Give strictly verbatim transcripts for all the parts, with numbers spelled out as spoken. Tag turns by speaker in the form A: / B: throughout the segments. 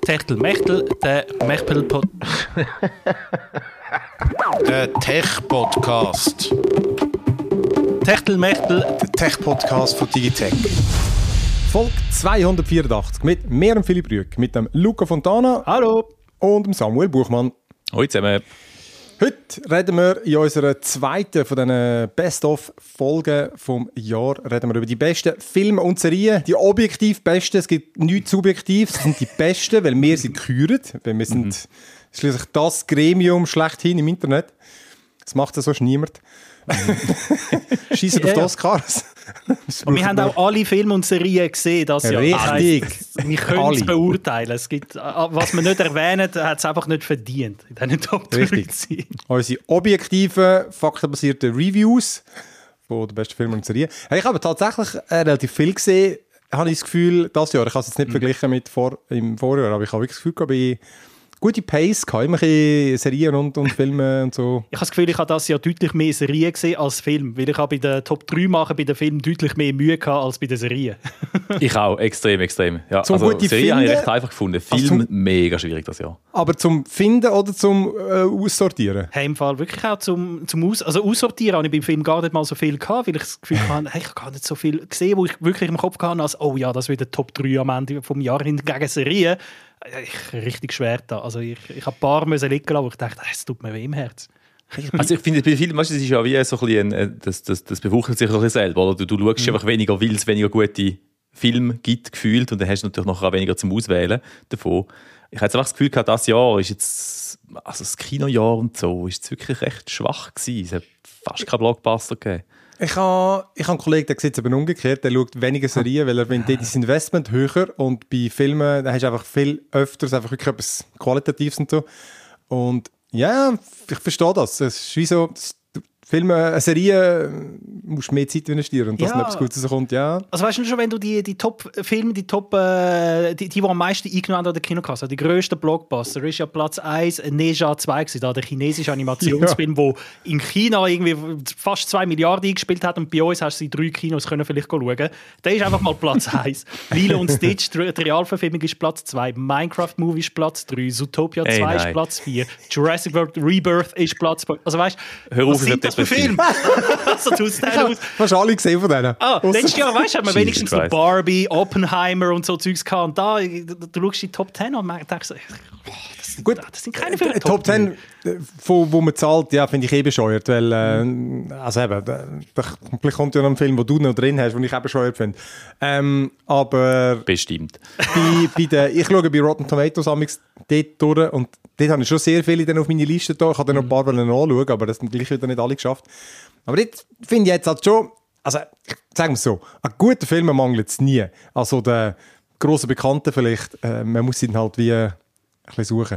A: Techtelmechtel, der Mechtel-Pod...
B: Der Tech-Podcast.
A: Techtelmechtel...
B: Der Tech-Podcast von Digitech.
C: Folge zweihundertvierundachtzig mit mir und Philipp Rüegg, mit dem Luca Fontana.
A: Hallo.
C: Und dem Samuel Buchmann.
D: Hallo zusammen.
C: Heute reden wir in unserer zweiten von diesen Best-of-Folgen vom Jahr reden wir über die besten Filme und Serien, die objektiv besten. Es gibt nichts Subjektives, es sind die besten, weil wir sind gekürt, weil wir sind mhm. schließlich das Gremium schlechthin im Internet. Das macht ja sonst niemand. Schiessen
A: ja,
C: auf die
A: ja.
C: Oscars.
A: Und wir haben auch alle Filme und Serien gesehen, das Jahr.
C: Richtig.
A: Das heisst, wir können es beurteilen. Es gibt, was wir nicht erwähnen, hat es einfach nicht verdient, in diesen Top drei zu sein.
C: Unsere objektiven, faktenbasierten Reviews von den besten Filmen und Serien. Hey, ich habe tatsächlich äh, relativ viel gesehen, habe ich das Gefühl, das Jahr. Ich habe es jetzt nicht mhm. verglichen mit vor, im Vorjahr, aber ich habe wirklich das Gefühl, gehabt, ich gute Pace gehabt, immer ein Serien und, und Filme und so.
A: Ich habe das Gefühl, ich habe das Jahr deutlich mehr Serien gesehen als Film, weil ich habe bei den Top drei machen bei den Filmen deutlich mehr Mühe gehabt als bei den Serien.
D: Ich auch, extrem, extrem. Ja,
C: zum
D: also
C: gute
D: Serien habe ich
C: finden,
D: recht einfach gefunden. Film,
C: also zum,
D: mega schwierig das Jahr.
C: Aber zum Finden oder zum äh, Aussortieren?
A: Hey, im Fall wirklich auch zum, zum Aus... Also aussortieren habe ich beim Film gar nicht mal so viel gehabt, weil ich das Gefühl hatte, hey, ich habe gar nicht so viel gesehen, wo ich wirklich im Kopf hatte, als oh ja, das wird der Top drei am Ende vom Jahr hingegen Serien. Ich richtig schwer da. Also ich, ich habe ein paar müssen liegen lassen, wo ich dachte, es tut mir weh im Herz.
D: Also ich finde, bei vielen, weißt du, das ist ja wie so ein bisschen, ein, das, das, das befruchtet sich so ein bisschen selber. Oder? Du, du schaust mhm. einfach weniger, weil es weniger gute Filme gibt, gefühlt, und dann hast du natürlich noch weniger zum Auswählen davon. Ich habe jetzt einfach das Gefühl gehabt, dieses Jahr ist jetzt, also das Kinojahr und so, ist jetzt wirklich recht schwach gewesen. Es hat fast keinen Blockbuster gegeben.
C: Ich habe ich ha einen Kollegen, der sieht es eben umgekehrt, der schaut weniger Serien, weil er findet das Investment höher, und bei Filmen da hast du einfach viel öfters einfach wirklich etwas Qualitatives und so. Und ja, ich verstehe das. Es ist wie so, Filme, eine Serie musst du mehr Zeit investieren, und dass ja. etwas Gutes kommt, ja.
A: Also weißt du schon, wenn du die, die Top-Filme, die Top, äh, die, die, die am meisten eingenommen haben an der Kinokasse, die grössten Blockbuster, ist ja Platz eins Neja zwei gewesen, da der chinesische Animationsfilm, der ja. in China irgendwie fast zwei Milliarden eingespielt hat, und bei uns hast du in drei Kinos können vielleicht schauen. Der ist einfach mal Platz eins. Lilo und Stitch, die Realverfilmung, ist Platz zwei. Minecraft-Movie ist Platz drei. Zootopia zwei Ey, ist Platz vier. Jurassic World Rebirth ist Platz fünf. Also weißt du, was sind das für Film? Also, du hast
C: fast alle gesehen von denen.
A: Ah, letztes Jahr, weißt du, hat man wenigstens so Barbie, Oppenheimer und so Zeugs gehabt. Und da, du, du schaust die Top Zehn und denkst so, das sind,
C: gut,
A: das sind keine Filme.
C: Top Zehn, wo, wo man zahlt, ja, finde ich eh bescheuert. Weil, äh, also eben, da, da kommt ja noch ein Film, den du noch drin hast, den ich auch bescheuert finde. Ähm, aber...
D: Bestimmt.
C: Bei, bei der, ich schaue bei Rotten Tomatoes amigs dort durch, und dort habe ich schon sehr viele dann auf meine Liste da. Ich habe dann noch ein paar nachschauen, aber das sind gleich wieder nicht alle geschafft. Aber dort finde ich jetzt halt schon, also sagen wir es so, an guten Filmen mangelt es nie. Also der grossen Bekannten vielleicht, äh, man muss ihn halt wie ein bisschen suchen.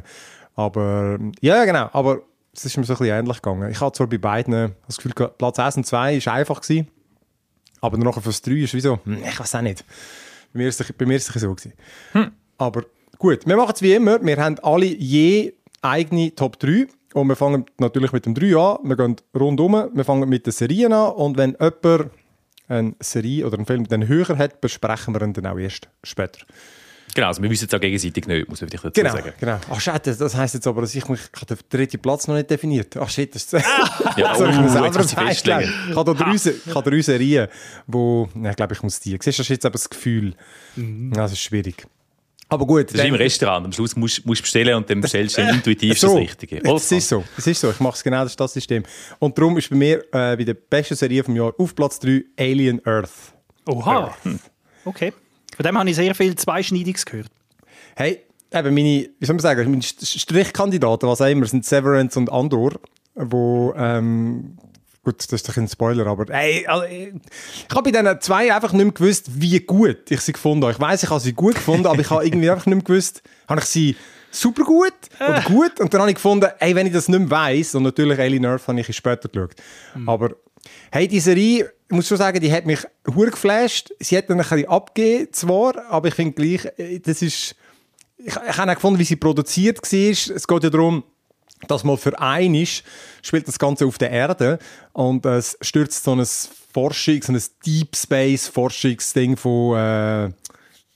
C: Aber ja, genau, aber es ist mir so ein bisschen ähnlich gegangen. Ich hatte zwar bei beiden das Gefühl, Platz eins und zwei war einfach gewesen, aber nachher für das drei ist wie so, ich weiß auch nicht. Bei mir ist es, bei mir ist es so gewesen. Hm. Aber gut, wir machen es wie immer, wir haben alle je eigene Top drei. Und wir fangen natürlich mit dem drei an, wir gehen rundum, wir fangen mit den Serien an, und wenn jemand eine Serie oder einen Film dann höher hat, besprechen wir ihn dann auch erst später.
D: Genau, also wir wissen es auch gegenseitig nicht, muss man vielleicht dazu
C: genau,
D: sagen.
C: Genau, ach shit, das, das heisst jetzt aber, dass ich, mich, ich habe den dritten Platz noch nicht definiert. Ach shit, das ist
D: ja,
C: soll ich
D: oh,
C: mir selber
D: festlegen.
C: Ich habe drei, ich habe drei Serien, wo, na, ich glaube, ich muss die. Siehst du, das ist jetzt aber das Gefühl, mhm. das ist schwierig. Aber gut.
D: Das ist im Restaurant. Am Schluss musst du bestellen und dann bestellst du intuitiv
C: so,
D: das Richtige.
C: Es ist so. Es ist so. Ich mache es genau, das ist das System. Und darum ist bei mir äh, bei der besten Serie vom Jahr auf Platz drei Alien Earth.
A: Oha. Hm. Okay. Von dem habe ich sehr viel Zweischneidiges gehört.
C: Hey, eben meine, wie soll man sagen, meine Strichkandidaten, was auch immer, sind Severance und Andor, wo, ähm, gut, das ist doch ein Spoiler, aber hey, also, ich habe bei diesen zwei einfach nicht mehr gewusst, wie gut ich sie gefunden habe. Ich weiss, ich habe sie gut gefunden, aber ich habe irgendwie einfach nicht mehr gewusst, habe ich sie super gut oder gut? Und dann habe ich gefunden, hey, wenn ich das nicht mehr weiss, und natürlich Alien Earth habe ich später geschaut, mhm. aber hey, die Serie, ich muss schon sagen, die hat mich hure geflasht. Sie hat dann ein bisschen abgegeben, zwar, aber ich finde gleich, das ist, ich, ich habe auch gefunden, wie sie produziert war. Es geht ja darum, dass mal für ein ist, spielt das Ganze auf der Erde, und es stürzt so ein Forschung, so ein Deep Space Forschungsding von, äh,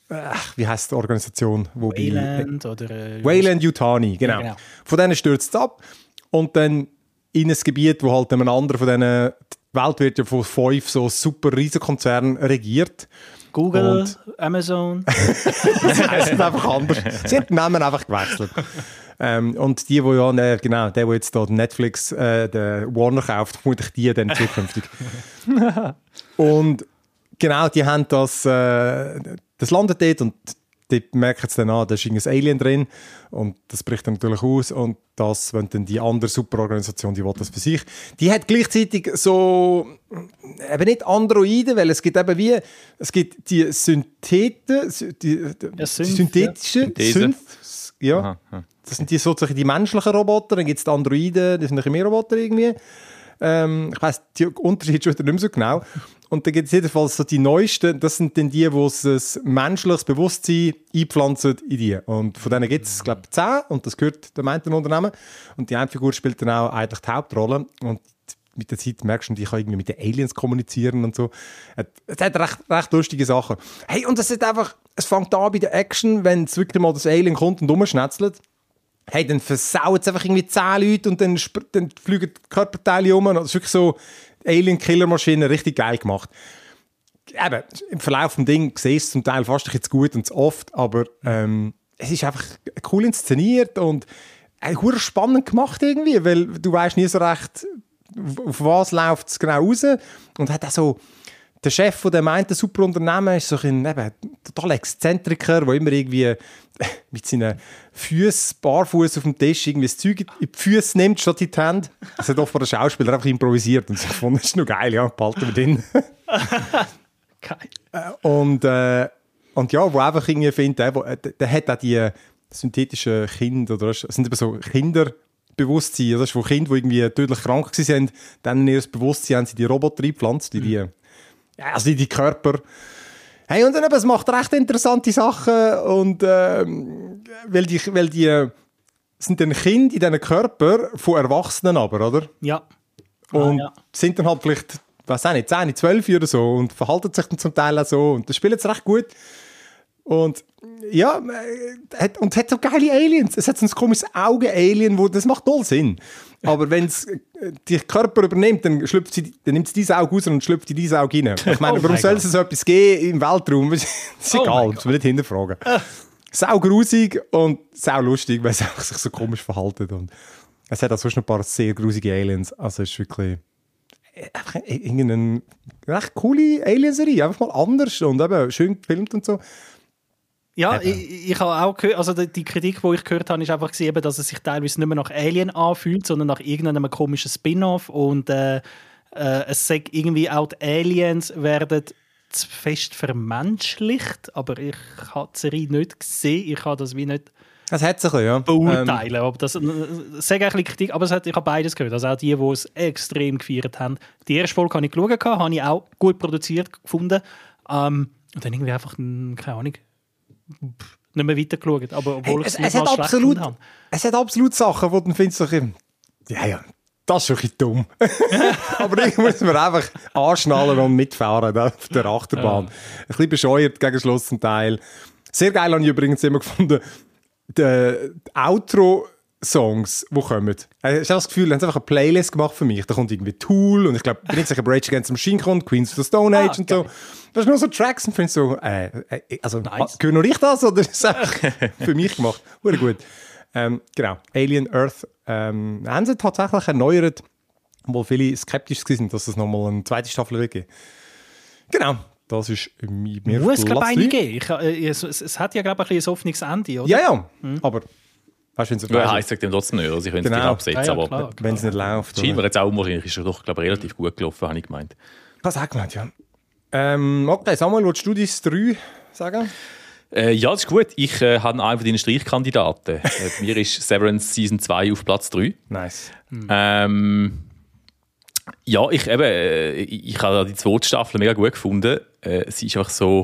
C: ach, wie heisst die Organisation? Wo
A: Wayland oder... Äh,
C: Wayland Yutani, genau.
A: Ja, genau.
C: Von denen stürzt es ab und dann in ein Gebiet, wo halt ein anderer von diesen... Die Welt wird ja von fünf so super Riesenkonzernen regiert.
A: Google,
C: und
A: Amazon.
C: das heisst einfach anders. Sie haben den Namen einfach gewechselt. ähm, und die, die ja, ne, genau, der, der jetzt da Netflix, äh, den Warner kauft, vermutlich die dann zukünftig. Und genau, die haben das, äh, das landet dort und die merken es dann an, da ist ein Alien drin und das bricht dann natürlich aus und das, wenn dann die andere Superorganisation, die will das für sich. Die hat gleichzeitig so, eben nicht Androiden, weil es gibt eben wie, es gibt die Syntheten, die, die,
A: ja, Synth,
C: synthetischen,
D: ja.
C: Synth, ja.
D: Aha, ja.
C: Das sind die sozusagen die menschlichen Roboter, dann gibt es die Androiden, das sind ein bisschen mehr Roboter irgendwie. Ähm, ich weiss, die Unterschiede schon wieder nicht mehr so genau. Und dann gibt es jedenfalls so die neuesten, das sind dann die, die ein menschliches Bewusstsein einpflanzen in die. Und von denen gibt es, glaube ich, zehn und das gehört dem einen Unternehmen. Und die eine Figur spielt dann auch eigentlich die Hauptrolle. Und mit der Zeit merkst du, die kann irgendwie mit den Aliens kommunizieren und so. Es hat recht, recht lustige Sachen. Hey, und es ist einfach, es fängt an bei der Action, wenn es wirklich mal das Alien kommt und rumschnetzelt. Hey, dann versaut es einfach irgendwie zehn Leute und dann, dann fliegen die Körperteile um. Das ist wirklich so Alien-Killer-Maschine, richtig geil gemacht. Eben, im Verlauf des Ding siehst du es zum Teil fast ein zu gut und zu oft, aber ähm, es ist einfach cool inszeniert und äh, spannend gemacht irgendwie, weil du weißt nie so recht, auf was läuft es genau raus. Und hat auch so, der Chef von dem einen Superunternehmen ist so ein eben, total Exzentriker, der immer irgendwie mit seinen Füßen, barfuß auf dem Tisch, irgendwie das Zeug in die Füße nimmt, statt in die Hände. Das hat oft von der Schauspieler einfach improvisiert und ich fand, das ist noch geil, ja, behalten wir den.
A: Geil.
C: Und, äh, und ja, wo einfach irgendwie findet, der, der, der hat auch die synthetischen Kinder, oder das sind eben so Kinderbewusstsein, das ist von Kindern, die irgendwie tödlich krank waren, dann in ihr Bewusstsein haben sie die Roboter eingepflanzt, die, die, ja, also die, die Körper. Hey, und dann eben, es macht recht interessante Sachen und ähm, weil die, weil die äh, sind dann Kinder in diesen Körper von Erwachsenen aber, oder?
A: Ja.
C: Und
A: ah, ja.
C: sind dann halt vielleicht, weiß auch nicht, zehn, zwölf oder so und verhalten sich dann zum Teil auch so und das spielen sie recht gut. Und ja, äh, hat, und es hat so geile Aliens. Es hat so ein komisches Augen-Alien, wo, das macht null Sinn. Aber wenn es die Körper übernimmt, dann, schlüpft sie, dann nimmt sie dieses Auge raus und schlüpft in dieses Auge rein. Ich meine,
A: Oh
C: warum
A: mein
C: soll
A: Gott.
C: es so etwas geben im Weltraum? Das ist
A: Oh
C: egal,
A: mein
C: das will ich nicht hinterfragen. Sau grusig und sau lustig, weil es einfach sich so komisch verhalten. Und es hat auch sonst noch ein paar sehr grusige Aliens. Also es ist wirklich einfach irgendeine recht coole Alien-Serie. Einfach mal anders und eben schön gefilmt und so.
A: Ja,
C: Eben.
A: ich, ich habe auch gehört, also die, die Kritik, die ich gehört habe, ist einfach gewesen, eben, dass es sich teilweise nicht mehr nach Alien anfühlt, sondern nach irgendeinem komischen Spin-off und äh, äh, es sagt irgendwie auch die Aliens werden zu fest vermenschlicht, aber ich habe die Serie nicht gesehen, ich kann das wie nicht
C: Es hat sich ein bisschen, ja.
A: beurteilen. Ähm, ob das, das sage ein bisschen Kritik, aber es hat, ich habe beides gehört. Also auch die, die es extrem gefeiert haben. Die erste Folge habe ich geschaut, habe ich auch gut produziert gefunden. Ähm, und dann irgendwie einfach, keine Ahnung, nicht mehr weitergeschaut. Aber obwohl
C: Hey,
A: ich
C: es,
A: es nicht
C: es, hat
A: mal schlecht
C: absolut,
A: gefunden habe.
C: es hat absolut Sachen, wo du findest, so, ja, ja, das ist schon ein bisschen dumm. Aber ich muss mir einfach anschnallen und mitfahren auf der Achterbahn. Ja. Ein bisschen bescheuert gegen Schluss zum Teil. Sehr geil habe ich übrigens immer gefunden, die, die Outro-Songs, die kommen. Ich habe das Gefühl, die haben einfach eine Playlist gemacht für mich. Da kommt irgendwie Tool und ich glaube, bin nicht sicher, Rage Against the Machine kommt, Queens of the Stone Age ah, und so. Das ist nur so Tracks und finde so, äh, äh, also, nice. Gehöre nur ich das oder ist es einfach für mich gemacht? Sehr gut. Ähm, genau, Alien Earth ähm, haben sie tatsächlich erneuert, obwohl viele skeptisch waren, dass es nochmal eine zweite Staffel wird geben. Genau, das ist mir
A: Muss, glaube ich, eine geben. Ich, äh, es, es, es hat ja, glaube ich, ein, ein offenes Ende, oder?
C: Ja, ja, hm. aber weißt, wenn es
D: ja, heisst sagt dem trotzdem nicht, also sie können es
C: genau.
D: nicht absetzen,
A: ja, ja,
D: aber
A: klar,
C: wenn es nicht läuft.
D: Scheinbar jetzt auch unwahrscheinlich, ist es doch, glaube ich, relativ gut gelaufen, habe ich gemeint.
C: Was auch gemeint, ja. Ähm, okay, Samuel, willst du Studis drei sagen?
D: Äh, ja, das ist gut. Ich äh, habe einen von deinen Streichkandidaten. äh, bei mir ist Severance Season zwei auf Platz drei.
C: Nice.
D: Mhm. Ähm, ja, ich, eben, äh, ich, ich habe die zweite Staffel mega gut gefunden. Äh, sie ist einfach so...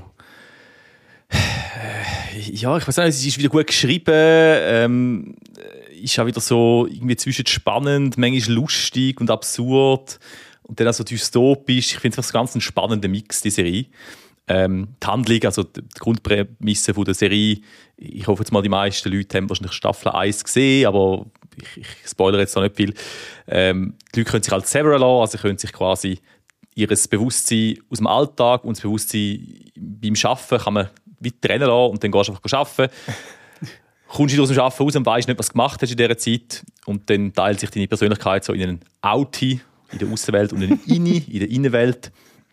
D: Äh, ja, ich weiß nicht, sie ist wieder gut geschrieben. Ähm, ist auch wieder so irgendwie zwischen spannend, manchmal lustig und absurd. Und dann auch so dystopisch. Ich finde es ganz ein spannender Mix, die Serie. Ähm, die Handlung, also die Grundprämisse von der Serie, ich hoffe jetzt mal, die meisten Leute haben wahrscheinlich Staffel eins gesehen, aber ich, ich spoilere jetzt noch nicht viel. Ähm, die Leute können sich halt severn lassen, also sie können sich quasi ihr Bewusstsein aus dem Alltag und das Bewusstsein beim Arbeiten kann man weit trennen lassen und dann gehst du einfach arbeiten. Kommst du aus dem Arbeiten raus und weißt nicht, was du gemacht hast in dieser Zeit und dann teilt sich deine Persönlichkeit so in einen Outie, in der Außenwelt und einen Inni, in der Innenwelt.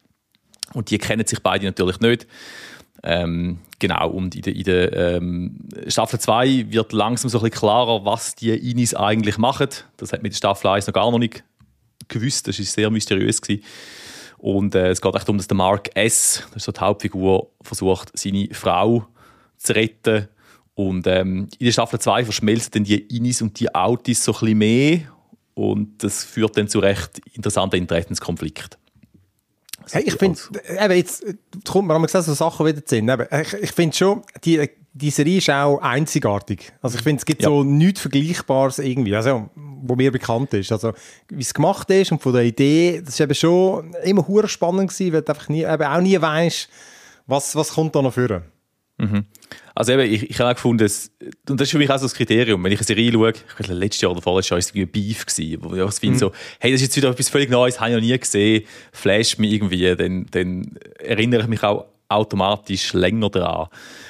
D: Und die kennen sich beide natürlich nicht. Ähm, genau, und in der, in der ähm, Staffel zwei wird langsam so ein bisschen klarer, was die Innis eigentlich machen. Das hat mit der Staffel eins noch gar noch nicht gewusst. Das war sehr mysteriös gewesen. Und äh, es geht echt darum, dass der Mark S., das ist so die Hauptfigur, versucht, seine Frau zu retten. Und ähm, in der Staffel zwei verschmelzen dann die Innis und die Outies so ein bisschen mehr. Und das führt dann zu recht interessanten Interessenskonflikten.
C: Hey, ich finde, eben jetzt kommt mir so Sachen wieder zu Sinn. Ich, ich finde schon, die, die Serie ist auch einzigartig. Also ich finde, es gibt ja. so nichts Vergleichbares irgendwie, also, wo mir bekannt ist. Also wie es gemacht ist und von der Idee, das ist eben schon immer hure spannend gewesen, weil du einfach nie, eben auch nie weißt, was, was kommt da noch vor.
D: Mhm. Also eben, ich, ich habe auch gefunden, dass, und das ist für mich auch so das Kriterium, wenn ich eine Serie schaue, ich glaube, letztes Jahr oder vorletztes Jahr war es irgendwie Beef gewesen, wo ich finde mhm. so, hey, das ist jetzt wieder etwas völlig Neues, habe ich noch nie gesehen, flasht mich irgendwie, dann, dann erinnere ich mich auch automatisch länger daran.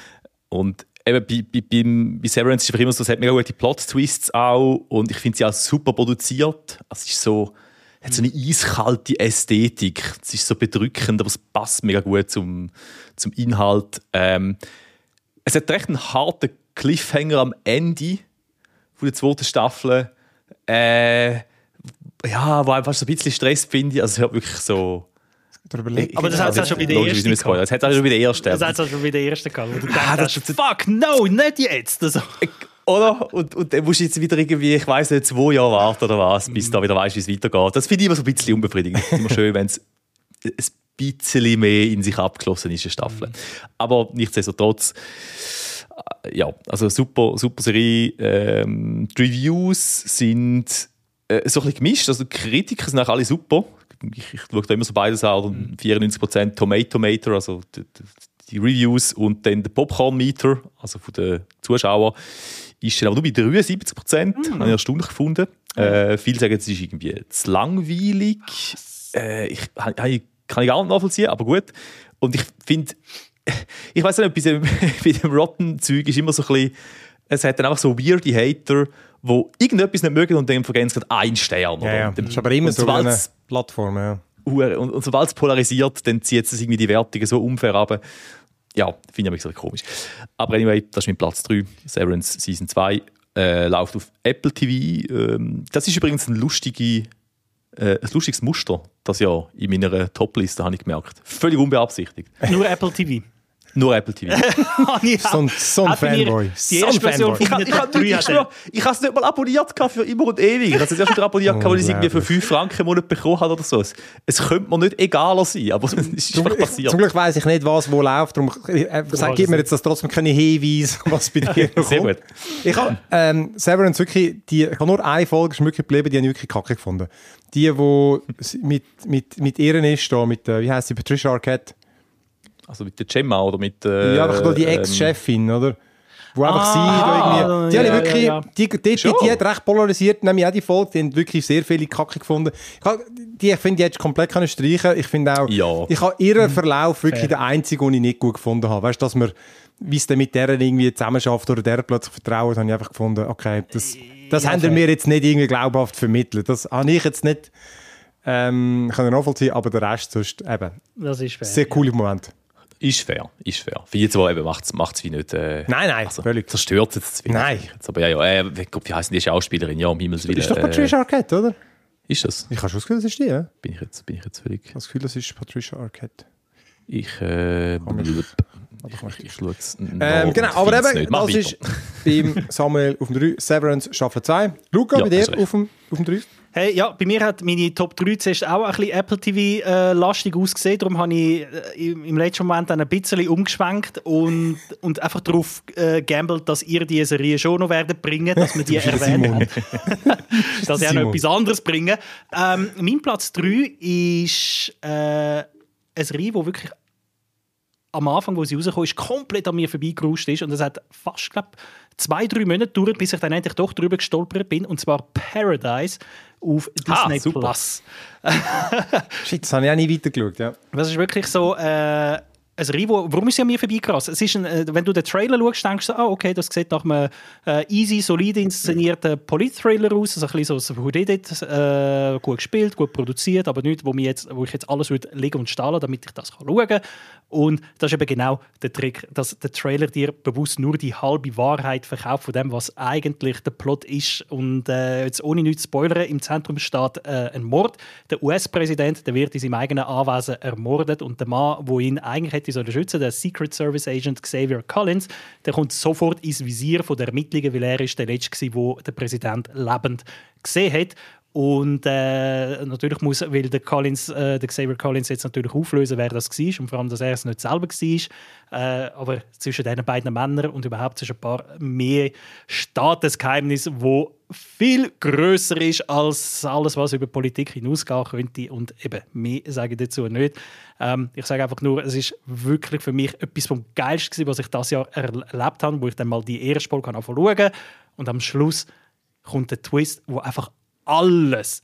D: Und eben bei, bei, beim, bei Severance ist es einfach immer so, es hat mega gute Plot-Twists auch und ich finde sie auch super produziert. Es ist so, hat so eine eiskalte Ästhetik, es ist so bedrückend, aber es passt mega gut zum, zum Inhalt. Ähm, Es hat recht einen harten Cliffhanger am Ende von der zweiten Staffel. Äh, ja, wo einfach so ein bisschen Stress finde. Also es hört wirklich so...
A: Aber das hat es auch schon bei der ersten gehabt.
D: Das hat es auch schon bei der ersten.
A: Das hat es auch schon bei der ersten gehabt. Wo du ah, denkst, fuck, no, nicht jetzt. Also.
D: Oder? Und, und dann musst du jetzt wieder irgendwie, ich weiss nicht, zwei Jahre warten oder was, bis du da wieder weißt, wie es weitergeht. Das finde ich immer so ein bisschen unbefriedigend. Es ist immer schön, wenn es ein bisschen mehr in sich abgeschlossen ist, eine Staffel. Aber nichtsdestotrotz, ja, also super, super Serie. Ähm, die Reviews sind äh, so ein bisschen gemischt. Also die Kritiker sind auch alle super. Ich, ich schaue da immer so beides an. vierundneunzig Prozent Tomatometer, also die, die Reviews, und dann der Popcorn-Meter, also von den Zuschauern, ist dann aber nur bei dreiundsiebzig Prozent. Mm. Habe ich erstaunlich gefunden. Äh, viele sagen, es ist irgendwie zu langweilig. Äh, ich, ich, kann ich gar nicht nachvollziehen, aber gut. Und ich finde, ich weiß nicht, bei dem, bei dem Rotten-Zeug ist immer so ein bisschen, es hat dann einfach so weirde Hater, die irgendetwas nicht mögen und dann vergehen sie einen Stern.
C: Ja, ja. Das ist aber immer so eine Plattform. Ja.
D: Und, und sobald es polarisiert, dann zieht es irgendwie die Wertungen so unfair ab. Ja, finde ich aber komisch. Aber anyway, das ist mein Platz drei, Severance Season zwei, äh, läuft auf Apple T V. Ähm, das ist übrigens ein, lustige, äh, ein lustiges Muster, das ja in meiner Top-Liste, habe ich gemerkt. Völlig unbeabsichtigt.
A: Nur Apple T V?
D: Nur Apple T V.
C: so ein, so ein Fanboy.
A: Die erste Version
D: ich, ich, ich, ich, ich habe es nicht mal abonniert für immer und ewig. Ich habe es erst wieder abonniert, weil ich es irgendwie für fünf Franken im Monat bekommen habe oder so. Es, es könnte mir nicht egaler sein, aber es ist einfach passiert.
C: Zum Glück weiss ich nicht, was wo läuft. Darum äh, sag, gib mir jetzt das trotzdem keine Hinweise, was bei dir kommt.
D: Sehr gut.
C: Ich habe ähm, Severance wirklich, die, ich habe nur eine Folge wirklich geblieben, die habe ich wirklich kacke gefunden. Die, die mit, mit, mit ihr ist, da, mit, wie heisst sie, Patricia Arquette.
D: Also mit der Gemma oder mit... Äh,
C: ja, einfach nur die Ex-Chefin, ähm, oder? Wo einfach
A: ah,
C: sie da irgendwie... Die,
A: ja,
C: ja, wirklich,
A: ja, ja.
C: die, die, die, die hat recht polarisiert, nämlich auch die Folge, die haben wirklich sehr viele Kacke gefunden. Ich, habe, die, ich finde, die hättest du komplett können streichen. Ich finde auch,
D: ja.
C: ich habe ihren Verlauf wirklich
A: Fair.
C: der einzige, den ich nicht gut gefunden habe. Weißt du, dass man, wie es dann mit der irgendwie zusammenschafft oder der plötzlich vertraut, habe ich einfach gefunden, okay, das, das ja, haben wir jetzt nicht irgendwie glaubhaft vermittelt. Das habe ich jetzt nicht ähm, können nachvollziehen, aber der Rest sonst eben.
A: Das ist fair.
C: Sehr coole Moment.
D: Ist fair, ist fair. Für jetzt aber macht es wie nicht... Äh,
C: nein, nein,
D: also,
C: völlig.
D: Zerstört es jetzt.
C: Nein.
D: Jetzt. Aber ja, ja, äh, wie heißt die Schauspielerin? Ja, um Himmels Willen.
C: Ist doch Patricia Arquette, oder?
D: Ist das?
C: Ich habe schon das Gefühl, das ist die, ja?
D: Bin ich jetzt, bin ich jetzt völlig...
C: Ich habe das Gefühl, das ist Patricia Arquette.
D: Ich, äh...
C: Ich,
D: ich schaue es
C: ähm, Genau, aber eben, das weiter. Ist beim Samuel auf dem drei, Severance Staffel zwei. Luca, ja, bei dir auf dem, auf dem drei?
A: Hey, ja, bei mir hat meine Top drei zuerst auch ein bisschen Apple T V-lastig äh, ausgesehen. Darum habe ich äh, im letzten Moment dann ein bisschen umgeschwenkt und, und einfach darauf äh, gambelt, dass ihr diese Serie schon noch werden bringen, dass wir die erwähnen. Dass sie auch noch etwas anderes bringen. Ähm, mein Platz drei ist äh, eine Serie, die wirklich am Anfang, wo sie rausgekommen ist, komplett an mir vorbeigeruscht ist. Und es hat fast, glaube zwei, drei Monate gedauert, bis ich dann endlich doch drüber gestolpert bin. Und zwar Paradise auf Disney
D: super.
A: Plus.
C: Shit, das habe ich auch nie weitergeschaut, ja.
A: Das ist wirklich so... Äh, ein Rivo, warum ist sie an mir vorbeigerast? Es ist ein, äh, wenn du den Trailer schaust, denkst du, ah, okay, das sieht nach einem äh, easy, solid inszenierten Polit-Thriller aus, also ein bisschen so Who Did It, äh, gut gespielt, gut produziert, aber nichts, wo, mir jetzt, wo ich jetzt alles würde liegen und stahlen, damit ich das kann schauen kann. Und das ist eben genau der Trick, dass der Trailer dir bewusst nur die halbe Wahrheit verkauft von dem, was eigentlich der Plot ist. Und äh, jetzt ohne nichts zu spoilern, im Zentrum steht äh, ein Mord. Der U S-Präsident, der wird in seinem eigenen Anwesen ermordet und der Mann, der ihn eigentlich hätte sollen schützen, der Secret Service Agent Xavier Collins, der kommt sofort ins Visier von der Ermittlungen, weil er ist der Letzte war, der der Präsident lebend gesehen hat. Und äh, natürlich muss, weil der, Collins, äh, der Xavier Collins jetzt natürlich auflösen, wer das war und vor allem, dass er es nicht selber war. Äh, aber zwischen diesen beiden Männern und überhaupt zwischen ein paar mehr Staatsgeheimnisse, wo viel grösser ist als alles, was über Politik hinausgehen könnte. Und eben, mehr sage ich dazu nicht. Ähm, ich sage einfach nur, es ist wirklich für mich etwas vom Geilsten, was ich dieses Jahr erlebt habe, wo ich dann mal die erste Folge anschauen kann. Und am Schluss kommt der Twist, wo einfach alles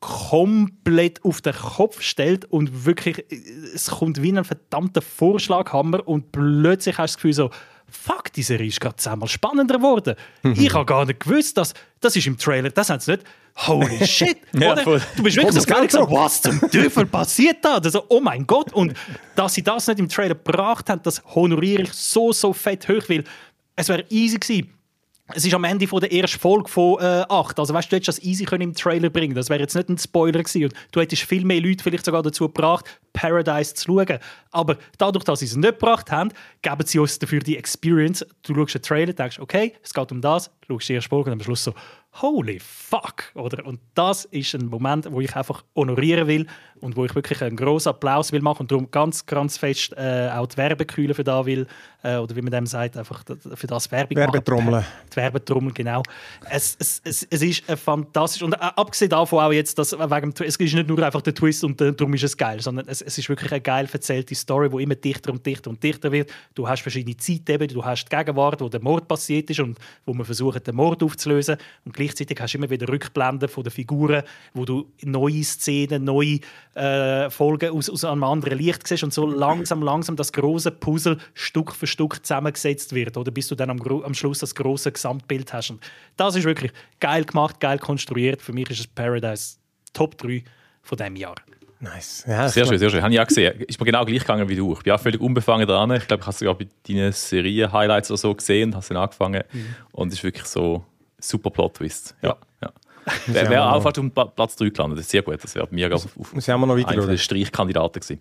A: komplett auf den Kopf stellt und wirklich, es kommt wie ein verdammter Vorschlaghammer und plötzlich hast du das Gefühl so, fuck, diese Serie ist gerade zehnmal spannender geworden. Mhm. Ich habe gar nicht gewusst, dass das ist im Trailer, das haben sie nicht. Holy shit!
D: Ja,
A: oder? Du bist wirklich so gar nicht so, was zum Teufel passiert da? Also, oh mein Gott! Und dass sie das nicht im Trailer gebracht haben, das honoriere ich so, so fett hoch, weil es wäre easy gewesen. Es ist am Ende von der ersten Folge von äh, acht. Also weißt du, du hättest das easy können im Trailer bringen. Das wäre jetzt nicht ein Spoiler gewesen. Und du hättest viel mehr Leute vielleicht sogar dazu gebracht, Paradise zu schauen. Aber dadurch, dass sie es nicht gebracht haben, geben sie uns dafür die Experience. Du schaust den Trailer, denkst, okay, es geht um das, schaust die erste Folge und am Schluss so, holy fuck! Oder? Und das ist ein Moment, wo ich einfach honorieren will und wo ich wirklich einen grossen Applaus will machen und darum ganz, ganz fest äh, auch die Werbekühle für da will, äh, oder wie man dem sagt, einfach für das Werbung
C: Werbetrommel.
A: machen. Die Werbetrommel, genau. Es, es, es, es ist ein fantastisch, und äh, abgesehen davon auch jetzt, dass wegen, es ist nicht nur einfach der Twist und äh, darum ist es geil, sondern es, es ist wirklich eine geil erzählte Story, die immer dichter und dichter und dichter wird. Du hast verschiedene Zeiten, du hast die Gegenwart, wo der Mord passiert ist und wo man versucht, den Mord aufzulösen, und gleichzeitig hast du immer wieder Rückblenden von den Figuren, wo du neue Szenen, neue äh, Folgen aus, aus einem anderen Licht siehst und so langsam, langsam das große Puzzle Stück für Stück zusammengesetzt wird, oder bis du dann am, am Schluss das große Gesamtbild hast. Und das ist wirklich geil gemacht, geil konstruiert. Für mich ist es Paradise Top drei von diesem Jahr.
C: Nice. Ja,
D: sehr schön, sehr schön. Habe ich auch gesehen. Ist mir genau gleich gegangen wie du. Ich bin auch völlig unbefangen dran. Ich glaube, ich habe es sogar bei deinen Serien-Highlights oder so gesehen und habe dann angefangen. Mhm. Und es ist wirklich so super Plot-Twist. Ja. Ja. Wer wäre auch auf dem Platz drei gelandet. Das ist sehr gut. Das wäre mir auf, auf
C: wir noch
D: einer der Streichkandidaten gewesen.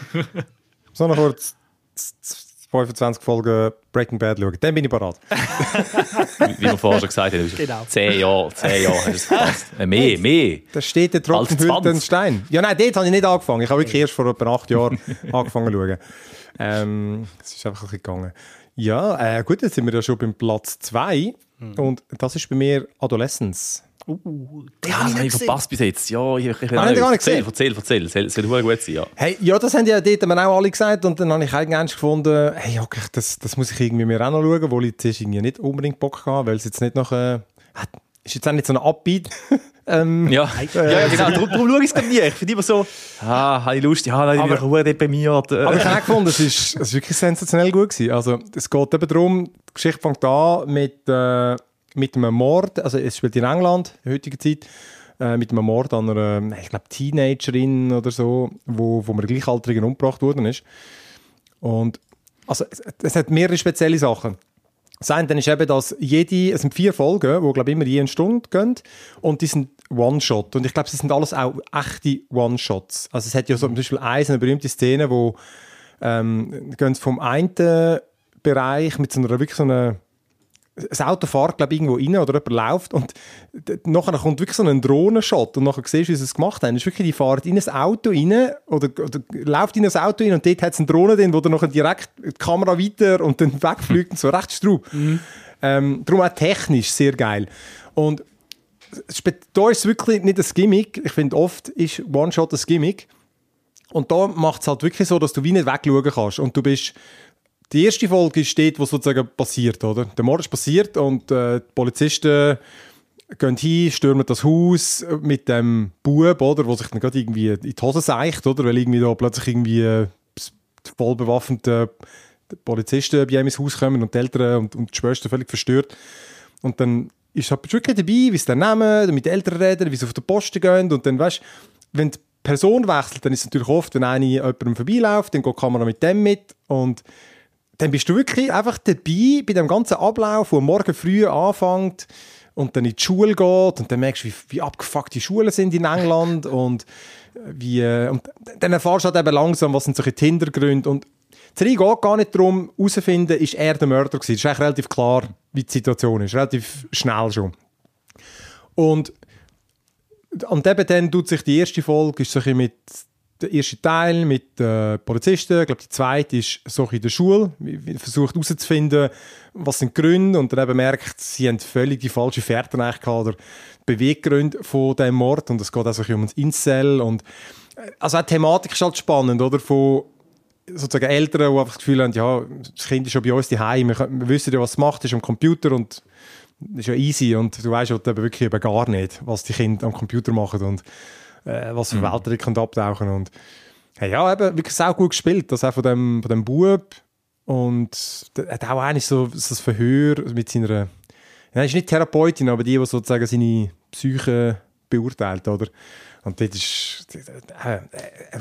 C: So, noch kurz fünfundzwanzig Folgen Breaking Bad schauen. Dann bin ich bereit.
D: Wie wir vorher schon gesagt haben, genau. zehn Jahre, zehn Jahre hat es gepasst. Äh, mehr, mehr.
C: Da steht der Tropfen Stein. Ja, nein, dort habe ich nicht angefangen. Ich habe wirklich erst vor etwa acht Jahren angefangen zu schauen. Ähm, es ist einfach ein bisschen gegangen. Ja, äh, gut, jetzt sind wir ja schon beim Platz zwei. Hm. Und das ist bei mir Adolescence.
A: Uh,
D: ja, das habe ich verpasst bis jetzt. Ja, ich, ich, ich,
C: ah,
D: ich,
C: gar nicht
D: erzähl, erzähl, erzähl. Es soll gut sein, ja.
C: Hey, ja, das haben ja dort auch alle gesagt. Und dann habe ich eigentlich gefunden, hey, okay, das, das muss ich irgendwie mir auch noch schauen, wo ich zuerst irgendwie nicht unbedingt Bock hatte, weil es jetzt nicht noch... Äh, ist jetzt auch nicht so ein Upbeat. ähm,
D: ja. Äh, ja, ja, genau. Darum, darum schaue ich es nicht. Ich finde immer so, ah, habe ich Lust, ja, dann habe ich mich deprimiert.
C: Aber ich habe auch gefunden, es ist, es ist wirklich sensationell gut gewesen. Also, es geht eben darum, die Geschichte fängt an mit... Äh, mit einem Mord, also es spielt in England in der heutigen Zeit, äh, mit einem Mord an einer, ich glaube, Teenagerin oder so, wo, wo man Gleichaltrigen umgebracht worden ist. Und also, es, es hat mehrere spezielle Sachen. Das eine ist eben, dass jede, es sind vier Folgen, die, glaube ich, immer je eine Stunde gehen, und die sind One-Shot. Und ich glaube, es sind alles auch echte One-Shots. Also es hat ja so zum Beispiel eine, eine berühmte Szene, wo ähm, gehen vom einen Bereich mit so einer, wirklich so einer, das Auto fährt, glaube ich, irgendwo rein oder jemand läuft und nachher kommt wirklich so ein Drohnenshot und nachher siehst du, wie sie es gemacht haben. Das ist wirklich, die fahren in ein Auto rein oder, oder läuft in ein Auto rein und dort hat es eine Drohne drin, wo dann nachher direkt die Kamera weiter und dann wegfliegt und so, recht straub. Mhm. Ähm, darum auch technisch sehr geil. Und da ist es wirklich nicht ein Gimmick. Ich finde, oft ist One-Shot ein Gimmick. Und da macht es halt wirklich so, dass du wie nicht wegschauen kannst. Und du bist die erste Folge ist dort, wo sozusagen passiert, oder? Der Mord ist passiert und äh, die Polizisten gehen hin, stürmen das Haus mit dem Bub, oder, wo sich dann gerade irgendwie in die Hose seicht, oder, weil irgendwie da plötzlich irgendwie äh, voll bewaffnete Polizisten bei ihm ins Haus kommen und die Eltern und, und die Schwester völlig verstört. Und dann ist halt wirklich dabei, wie sie dann nehmen, mit den Eltern reden, wie sie auf den Posten gehen und dann, weißt, wenn die Person wechselt, dann ist es natürlich oft, wenn eine jemandem vorbeiläuft, dann geht die Kamera mit dem mit und dann bist du wirklich einfach dabei bei dem ganzen Ablauf, wo morgen früh anfängt und dann in die Schule geht und dann merkst du, wie, wie abgefuckt die Schulen sind in England und wie, und dann erfährst du halt eben langsam, was sind solche Hintergründe und die Serie geht gar nicht darum, herauszufinden, ist er der Mörder gewesen. Es ist eigentlich relativ klar, wie die Situation ist, relativ schnell schon. Und, und eben dann tut sich die erste Folge ist so ein mit der erste Teil mit äh, Polizisten, ich glaube die zweite ist so in der Schule, wie versucht herauszufinden, was sind die Gründe und dann eben merkt, sie haben völlig die falsche Fährte eigentlich gehabt, oder Beweggründe von diesem Mord und es geht also um das Incel und also auch die Thematik ist halt spannend, oder, von sozusagen Eltern, die einfach das Gefühl haben, ja, das Kind ist schon bei uns daheim, wir, wir wissen ja, was es macht, ist am Computer und das ist ja easy und du weißt halt eben wirklich eben gar nicht, was die Kinder am Computer machen und äh, was für mhm. Welten die abtauchen und hey, ja, eben wirklich sehr gut gespielt, das auch von dem, von dem Bub und er hat auch eigentlich so, so das Verhör mit seiner, ja, er ist nicht Therapeutin, aber die, die sozusagen seine Psyche beurteilt, oder? Und das ist äh, äh,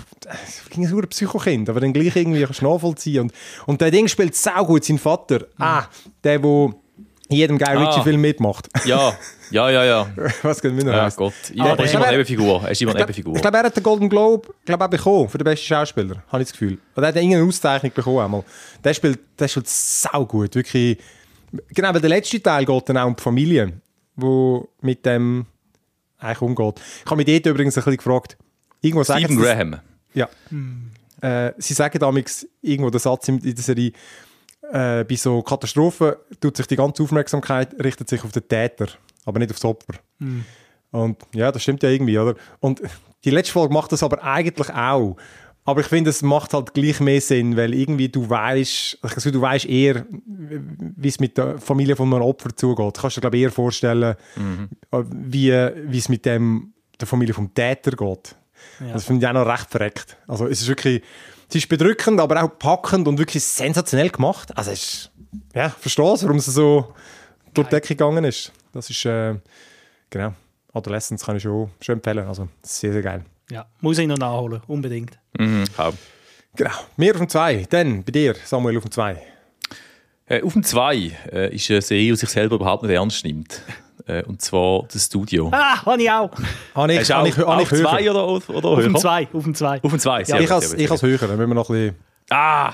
C: äh, ein Psychokind, aber dann gleich irgendwie kannst du nachvollziehen. Und, und der Ding spielt sau gut, sein Vater. Mhm. Ah, der, der in jedem Guy Ritchie-Film ah. mitmacht.
D: Ja, ja, ja, ja.
C: Was geht mir noch?
D: Ja, Gott. Ja, er ist immer eine Nebenfigur. Er ist immer eine Nebenfigur. Ich glaube, er hat den Golden Globe glaub, auch bekommen für den besten Schauspieler, habe ich das Gefühl. Oder er hat irgendeine Auszeichnung bekommen einmal. Der spielt, der spielt sau gut, wirklich. Genau, weil der letzte Teil geht dann auch um die Familie, wo mit dem eigentlich umgeht. Ich habe mich dort übrigens ein bisschen gefragt. Irgendwo Stephen
C: sagen
D: Graham.
C: Das, ja. Hm. Äh, sie sagen damals irgendwo den Satz in der Serie, äh, bei so Katastrophen tut sich die ganze Aufmerksamkeit richtet sich auf den Täter, aber nicht aufs Opfer. Hm. Und ja, das stimmt ja irgendwie, oder? Und die letzte Folge macht das aber eigentlich auch. Aber ich finde, es macht halt gleich mehr Sinn, weil irgendwie du weißt, also du weißt eher, wie es mit der Familie von einem Opfer zugeht. Du kannst dir, glaube ich, eher vorstellen, mhm. wie, wie es mit dem, der Familie vom Täter geht. Ja. Das finde ich auch noch recht verreckt. Also es ist wirklich, es ist bedrückend, aber auch packend und wirklich sensationell gemacht. Also es ist, ja, verstehst du, warum es so durch die Decke gegangen ist. Das ist, äh, genau, Adolescence kann ich schon, schon empfehlen. Also sehr, sehr geil.
A: Ja, muss ich noch nachholen, unbedingt.
D: Mhm, ja.
C: Genau, wir auf dem zwei. Dann bei dir, Samuel, auf dem zwei.
D: Äh, auf dem zwei äh, ist eine Serie, die sich selber überhaupt nicht ernst nimmt. Äh, und zwar das Studio.
A: Ah, habe ich auch.
C: Habe ich,
D: auch,
C: ich, ich,
D: auch zwei oder, oder
A: auf dem zwei, auf dem zwei.
D: Auf dem zwei,
C: ja, ich als, ich als höher, dann müssen wir noch ein bisschen...
D: Ah!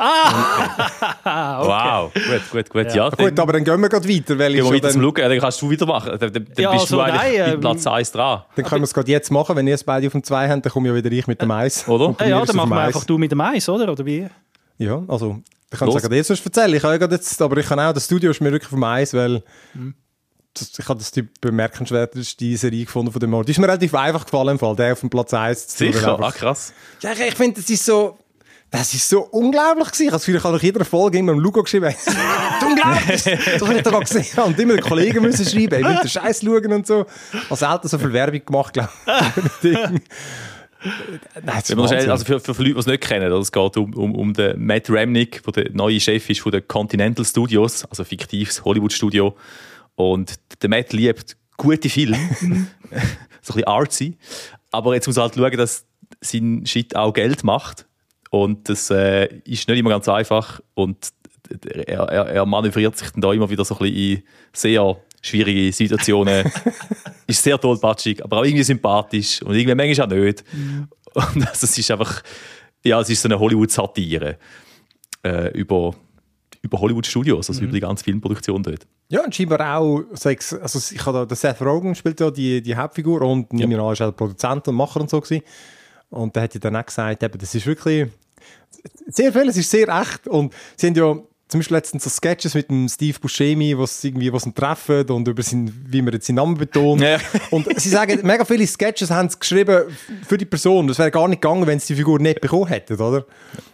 D: ah. Okay. Wow, gut, gut, gut. Ja.
C: Ja, gut, aber dann gehen wir gerade weiter. Weil
D: gehen wir weiter
C: dann,
D: zum Schauen, dann kannst du weitermachen. Dann, dann
A: ja,
D: bist
A: also
D: du eigentlich
A: nein,
D: mit Platz eins dran.
C: Dann können wir es gerade jetzt machen. Wenn ihr es beide auf dem zwei habt, dann komme ja wieder ich mit dem eins.
D: Oder?
A: Ja, ja, dann machen wir einfach du mit dem eins, oder? Oder wie?
C: Ja, also ich kann es gerade jetzt erzählen. Ich kann ja jetzt, aber ich kann auch, das Studio ist mir wirklich auf dem eins, weil mhm. das, ich habe das die bemerkenswerteste Serie gefunden von dem Mord. Die ist mir relativ einfach gefallen im Fall, der auf dem Platz eins.
D: Sicher? Ah, krass.
C: Ja, ich, ich finde, das ist so... Das ist so unglaublich gewesen. Ich habe das Gefühl, ich habe nach jeder Folge immer im Logo geschrieben. Das ist unglaublich. Das habe ich da gerade gesehen. Und immer den Kollegen müssen schreiben. Ich will den Scheiß schauen und so. Ich habe selten so viel Werbung gemacht, glaube ich. Nein,
D: also für, für Leute, die es nicht kennen, es geht um, um, um den Matt Remnick, der der neue Chef ist von den Continental Studios, also fiktives Hollywood-Studio. Und der Matt liebt gute Filme. So ein bisschen artsy. Aber jetzt muss er halt schauen, dass sein Shit auch Geld macht. Und das äh, ist nicht immer ganz einfach und er, er, er manövriert sich dann da immer wieder so ein bisschen in sehr schwierige Situationen. Ist sehr tollpatschig, aber auch irgendwie sympathisch und irgendwie manchmal auch nicht. Mhm. Und also, es ist einfach, ja, es ist so eine Hollywood-Satire äh, über, über Hollywood-Studios, also mhm. über die ganze Filmproduktion dort.
C: Ja, und scheinbar auch, also ich habe da, der Seth Rogen spielt ja die, die Hauptfigur und ja. Nimi ist auch Produzent und Macher und so gewesen. Und der hat ja dann auch gesagt, eben, das ist wirklich sehr viel, es ist sehr echt. Und sie haben ja zum Beispiel letztens so Sketches mit dem Steve Buscemi, was irgendwie was ihn treffen und über sein, wie man jetzt seinen Namen betont. Ja. Und sie sagen, mega viele Sketches haben sie geschrieben für die Person. Das wäre gar nicht gegangen, wenn sie die Figur nicht bekommen hätten, oder?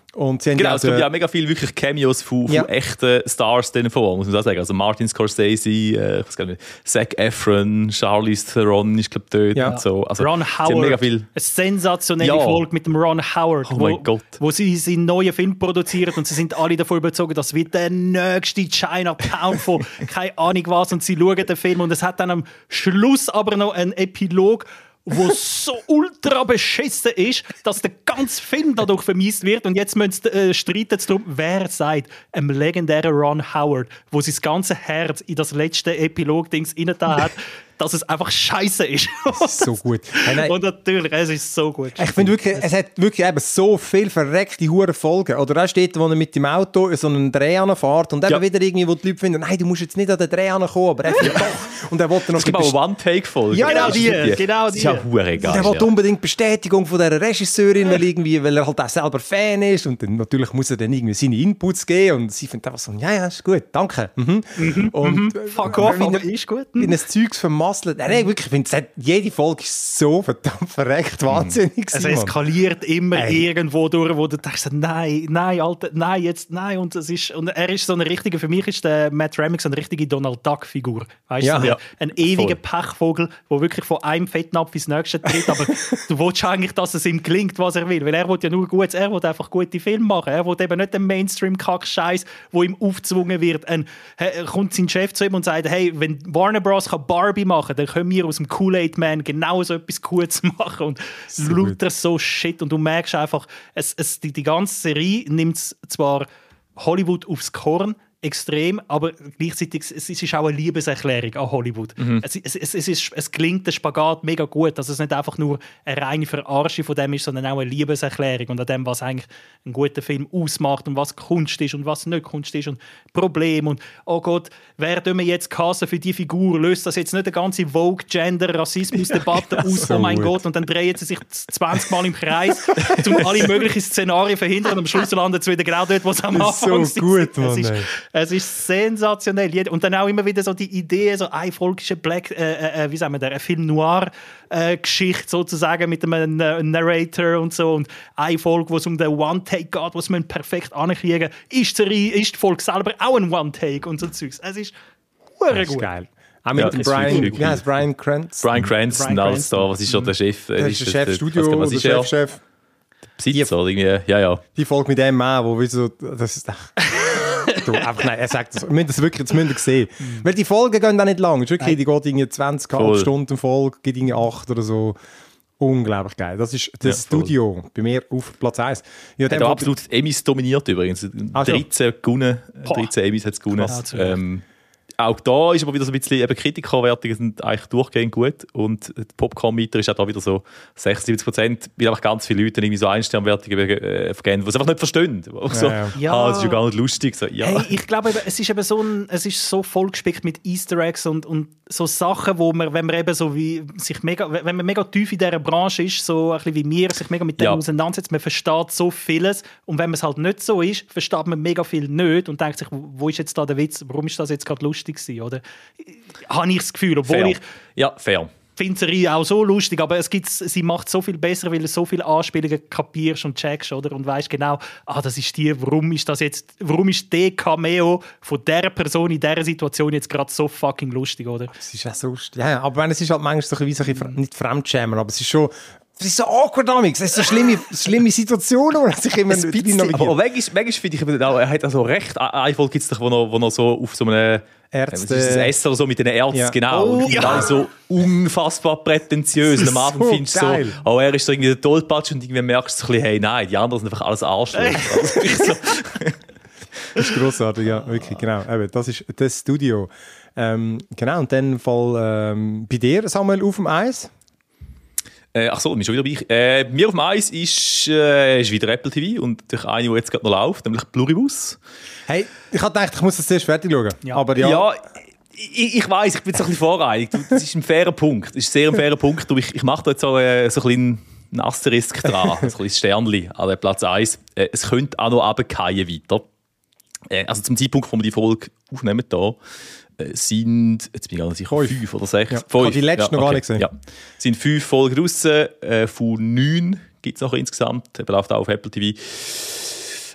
C: Und sie haben
D: Genau,
C: ja
D: es gibt
C: also-
D: ja auch mega viele wirklich Cameos von, von
C: Ja.
D: echten Stars denen vor, muss man auch sagen. Also Martin Scorsese, äh, ich weiß gar nicht, Zac Efron, Charlize Theron ist glaube dort
C: Ja.
D: und so. Also,
A: Ron
D: sie haben
A: Howard,
D: mega viel.
A: eine sensationelle
D: Ja.
A: Folge mit dem Ron Howard,
D: Oh
A: wo,
D: mein Gott.
A: wo sie seinen neuen Film produzieren und sie sind alle davon überzeugt, das wird der nächste Chinatown von keine Ahnung was und sie schauen den Film und es hat dann am Schluss aber noch einen Epilog, wo so ultra beschissen ist, dass der ganze Film dadurch vermiest wird und jetzt müssen sie äh, streiten darum, wer sagt, einem legendären Ron Howard, wo sein ganze Herz in das letzte Epilog-Dings rein da hat, dass es einfach scheiße ist.
C: Das ist so gut. Hey, nein,
A: Und natürlich, es ist so gut.
C: ich finde wirklich, es hat wirklich eben so viele verreckte hure Folgen. Oder auch steht, wo er mit dem Auto in so einen Dreh anfährt und eben
D: Ja.
C: wieder irgendwie, wo die Leute finden, nein, du musst jetzt nicht an den Dreh ankommen, aber er findet doch. Und er will dann noch
D: Es gibt auch
C: die
D: eine One-Take-Folge.
C: Ja,
A: genau
C: das
A: die,
C: ist
A: genau
D: Das
A: die.
D: ist ja hure geil.
C: Der will
D: ja.
C: unbedingt Bestätigung von dieser Regisseurin, weil, irgendwie, weil er halt auch selber Fan ist. Und dann natürlich muss er dann irgendwie seine Inputs geben. Und sie findet einfach so, ja, ja, ist gut, danke. Mhm. Und äh,
A: Fuck off,
C: wie
A: aber
C: er-
A: ist gut.
C: wie ein Zeugs vermasselt. Nein, nein, wirklich, ich finde, es hat- jede Folge ist so verdammt verreckt wahnsinnig.
A: Es
C: gewesen, Mann.
A: eskaliert immer
C: Ey.
A: irgendwo durch, wo du denkst, nein, nein, Alter, nein, jetzt, nein. Und, es ist, und er ist so eine richtige, für mich ist der Matt Remig so eine richtige Donald Duck-Figur. Weißt
C: Ja.
A: du, so
D: Ja.
A: ein ewiger
D: Voll.
A: Pechvogel, der wirklich von einem Fettnapf ins nächste tritt. Aber du willst eigentlich, dass es ihm gelingt, was er will. Weil er will ja nur Gutes, er will einfach gute Filme machen. Er will eben nicht den Mainstream-Kack-Scheiß, wo ihm aufgezwungen wird. Ein, he- kommt sein Chef zu ihm und sagt, hey, wenn Warner Bros. Kann Barbie machen, dann können wir aus dem Kool-Aid-Man genau so etwas Gutes machen. Und
C: So
A: lauter so Shit. Und du merkst einfach, es, es, die, die ganze Serie nimmt zwar Hollywood aufs Korn, extrem, aber gleichzeitig es ist auch eine Liebeserklärung an Hollywood.
D: Mhm.
A: Es, es, es, es, ist, es gelingt der Spagat mega gut, dass es nicht einfach nur eine reine Verarschung von dem ist, sondern auch eine Liebeserklärung und an dem, was eigentlich einen guten Film ausmacht und was Kunst ist und was nicht Kunst ist und Problem und oh Gott, wer tun wir jetzt casten für die Figur? Löst das jetzt nicht eine ganze Vogue, Gender, Rassismus-Debatte
C: Ja,
A: aus?
C: so
A: Oh mein
C: gut.
A: Gott, und dann drehen sie sich zwanzig Mal im Kreis, um alle möglichen Szenarien zu verhindern und am Schluss landet es wieder genau dort, wo es am
C: Das ist
A: Anfang
C: so gut,
A: war.
C: Mann,
A: Es ist,
C: ey.
A: es ist sensationell. Jed- Und dann auch immer wieder so die Idee, so eine folgische Black, äh, äh, wie sagen wir da, eine Film Noir äh, Geschichte sozusagen mit einem äh, Narrator und so und eine Folge, wo es um den One Take geht, was man perfekt ankriegen, ist die, Serie- ist die Folge selber auch ein One Take und so Zeugs. Es ist hure
C: Das ist
A: gut.
C: geil. Auch mit
D: Ja,
C: dem
D: das ist
C: Brian,
D: wirklich
C: wie heißt Brian Cranston?
D: Brian Cranston,
A: Brian
D: alles
A: Cranston.
D: da. Was ist schon der Chef?
C: Der ist der Chef Studio,
D: was, was
C: der
D: ist er?
C: Chefchef.
D: Besitzer oder irgendwie? Ja, ja.
C: Die Folge mit dem Mann, wo wir so, das ist, du, einfach, nein, er sagt das, wir müssen das wirklich, das müssen wir sehen. Weil die Folgen gehen auch nicht lang, es ist wirklich, die geht irgendwie zwanzig
D: Voll.
C: Stunden Folge, geht irgendwie acht oder so. Unglaublich geil. Das ist das
D: Ja, voll.
C: Studio, bei mir auf Platz eins. Ja,
D: Hat
C: dem
D: auch
C: Fall-
D: absolut Emmys dominiert übrigens.
C: Ah, schon.
D: dreizehn gewonnen, dreizehn Emmys hat es gewonnen.
A: Krass.
D: Ähm, auch da ist aber wieder so ein bisschen, eben Kritikerwertungen sind eigentlich durchgehend gut und der Popcorn-Meter ist auch da wieder so sechsundsiebzig Prozent, weil einfach ganz viele Leute irgendwie so Einsternwertungen äh, vergeben, die es einfach nicht verstehen. Wo so,
C: Ja,
A: ja.
D: ah, das ist ja gar nicht lustig. So, ja.
A: Hey, ich glaube, eben, es ist eben so ein, es ist so vollgespickt mit Easter Eggs und, und so Sachen, wo man, wenn man eben so wie sich mega, wenn man mega tief in dieser Branche ist, so ein bisschen wie wir, sich mega mit dem
D: Ja.
A: auseinandersetzt, man versteht so vieles und wenn man es halt nicht so ist, versteht man mega viel nicht und denkt sich, wo ist jetzt da der Witz, warum ist das jetzt gerade lustig gewesen, oder? Habe ich das Gefühl, obwohl
D: fair.
A: ich
D: Ja, fair.
A: finde die Serie auch so lustig, aber es gibt, sie macht so viel besser, weil du so viele Anspielungen kapierst und checkst, oder? Und weißt genau, ah, das ist die, warum ist das jetzt, warum ist der Cameo von dieser Person in dieser Situation jetzt gerade so fucking lustig, oder?
C: Es ist auch so, ja, aber wenn, es ist halt manchmal so ein bisschen, wie so ein bisschen nicht Fremdschämen, aber es ist schon, es ist so awkward damals. Es ist so schlimme, schlimme Situationen, wo er sich immer
D: Ein bisschen, aber manchmal, manchmal finde ich, eben auch, er hat also recht. Eine Folge gibt es doch, wo er, wo er so auf so einem
C: Ärzte-
D: was ist das Essen oder so mit den Ärzten,
C: Ja.
D: genau.
A: Oh,
D: und die sind
A: ja.
D: alle so unfassbar prätentiös.
C: Das
D: Und am
C: ist
D: Abend
C: so
D: findest du so,
C: geil.
D: oh, er ist so irgendwie der Tollpatsch und irgendwie merkst du so ein bisschen, hey, nein, die anderen sind einfach alles Arschlöcher. Also, ich so,
C: Das ist grossartig, ja, wirklich, genau. Eben, das ist das Studio. Ähm, genau, und dann Fall ähm, bei dir, Samuel, auf dem Eis.
D: Äh, ach so, bin schon wieder bei ich. Äh, bei mir auf dem Eis ist, äh, ist wieder Apple T V und durch eine, die jetzt gerade noch läuft, nämlich Pluribus.
C: Hey, ich hatte gedacht, ich muss das zuerst fertig schauen.
A: Ja.
C: Aber ja,
D: Ja, ich, ich weiss, ich bin jetzt ein bisschen voreilig. Du, das ist ein fairer Punkt. Das ist ein sehr ein fairer Punkt. Und ich, ich mache da jetzt so, äh, so ein bisschen Asterisk dran, so ein bisschen Sternchen an Platz eins. Äh, es könnte auch noch runterfallen weiter. Äh, also zum Zeitpunkt, wo wir die Folge aufnehmen, da, äh, sind, jetzt bin ich gar nicht sicher,
C: Fünf.
D: fünf oder sechs.
C: Ja.
D: Fünf.
C: Ich habe die letzte noch gar nicht gesehen.
D: Ja. Es sind fünf Folgen draussen, äh, von neun gibt es noch insgesamt. Eben läuft auch auf Apple T V.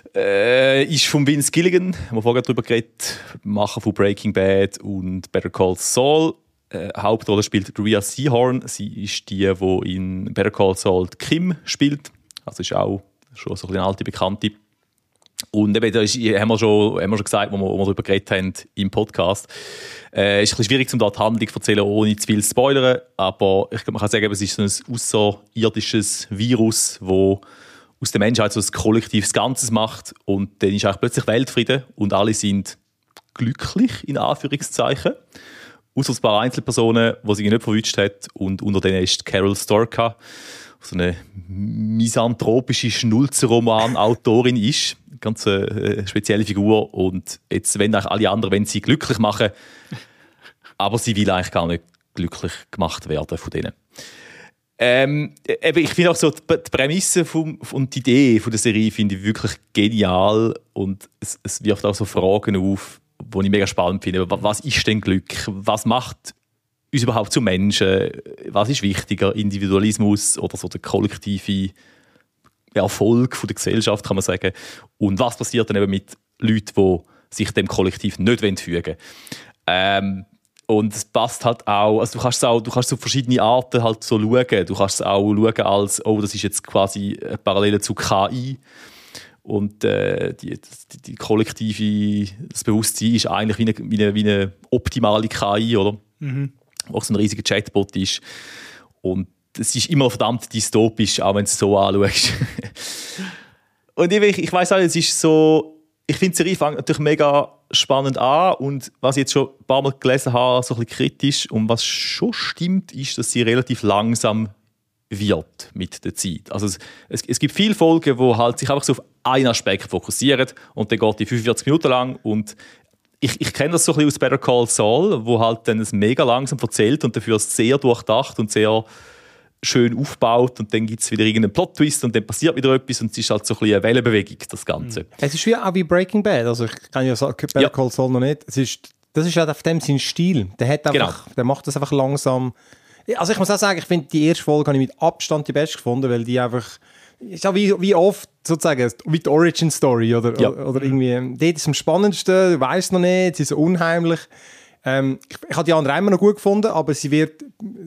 D: Äh, ist von Vince Gilligan, haben wir vorher darüber geredet, Macher von Breaking Bad und Better Call Saul. Äh, Hauptrolle spielt Rhea Seehorn. Sie ist die, die in Better Call Saul Kim spielt. Also ist auch schon so eine alte Bekannte. Und eben, da ist, haben, wir schon, haben wir schon gesagt, wo wir, wo wir darüber geredet haben im Podcast. Es äh, ist ein bisschen schwierig, um da die Handlung zu erzählen, ohne zu viel zu spoilern. Aber ich glaube, man kann sagen, es ist so ein außerirdisches Virus, das aus der Menschheit so ein kollektives Ganzes macht. Und dann ist eigentlich plötzlich Weltfrieden und alle sind glücklich, in Anführungszeichen. Außer ein paar Einzelpersonen, die sich nicht verwünscht hat. Und unter denen ist Carol Storka, so eine misanthropische Schnulzenroman-Autorin ist. Eine ganz äh, spezielle Figur. Und jetzt wollen eigentlich alle anderen wenn sie glücklich machen. Aber sie will eigentlich gar nicht glücklich gemacht werden von denen. Ähm, eben, ich finde auch so die, die Prämisse vom, und die Idee von der Serie finde ich wirklich genial. Und es, es wirft auch so Fragen auf, die ich mega spannend finde. Was ist denn Glück? Was macht uns überhaupt zu Menschen? Was ist wichtiger? Individualismus oder so der kollektive Erfolg von der Gesellschaft, kann man sagen. Und was passiert dann eben mit Leuten, die sich dem Kollektiv nicht fügen wollen? Ähm, und es passt halt auch, also du kannst es auch, du kannst so verschiedene Arten halt so schauen. Du kannst es auch schauen als, oh, das ist jetzt quasi eine Parallele zu K I. Und äh, die, die, die kollektive, das Bewusstsein ist eigentlich wie eine, wie eine, wie eine optimale K I, oder? Mhm. Auch so ein riesiger Chatbot ist. Und es ist immer verdammt dystopisch, auch wenn du es so anschaust. Und ich, ich weiss auch, es ist so, ich finde die Serie fängt natürlich mega spannend an und was ich jetzt schon ein paar Mal gelesen habe, so ein bisschen kritisch und was schon stimmt, ist, dass sie relativ langsam wird mit der Zeit. Also es, es, es gibt viele Folgen, die halt sich einfach so auf einen Aspekt fokussieren und dann geht die fünfundvierzig Minuten lang und ich, ich kenne das so ein bisschen aus Better Call Saul, wo halt dann es mega langsam erzählt und dafür sehr durchdacht und sehr schön aufgebaut und dann gibt es wieder irgendeinen Plot-Twist und dann passiert wieder etwas und es ist halt so ein bisschen eine Wellenbewegung, das Ganze.
C: Es ist wie, auch wie Breaking Bad, also ich kann ja sagen, Better ja. Call Saul noch nicht, es ist, das ist halt auf dem sein Stil, der, hat einfach, genau. der macht das einfach langsam. Also ich muss auch sagen, ich finde die erste Folge habe ich mit Abstand die beste gefunden, weil die einfach, ist ja wie, wie oft sozusagen, wie die Origin-Story oder, ja. oder, oder irgendwie, dort ist es am spannendsten, du weißt noch nicht, sie ist unheimlich. Ähm, ich, ich habe die andere immer noch gut gefunden, aber sie wird,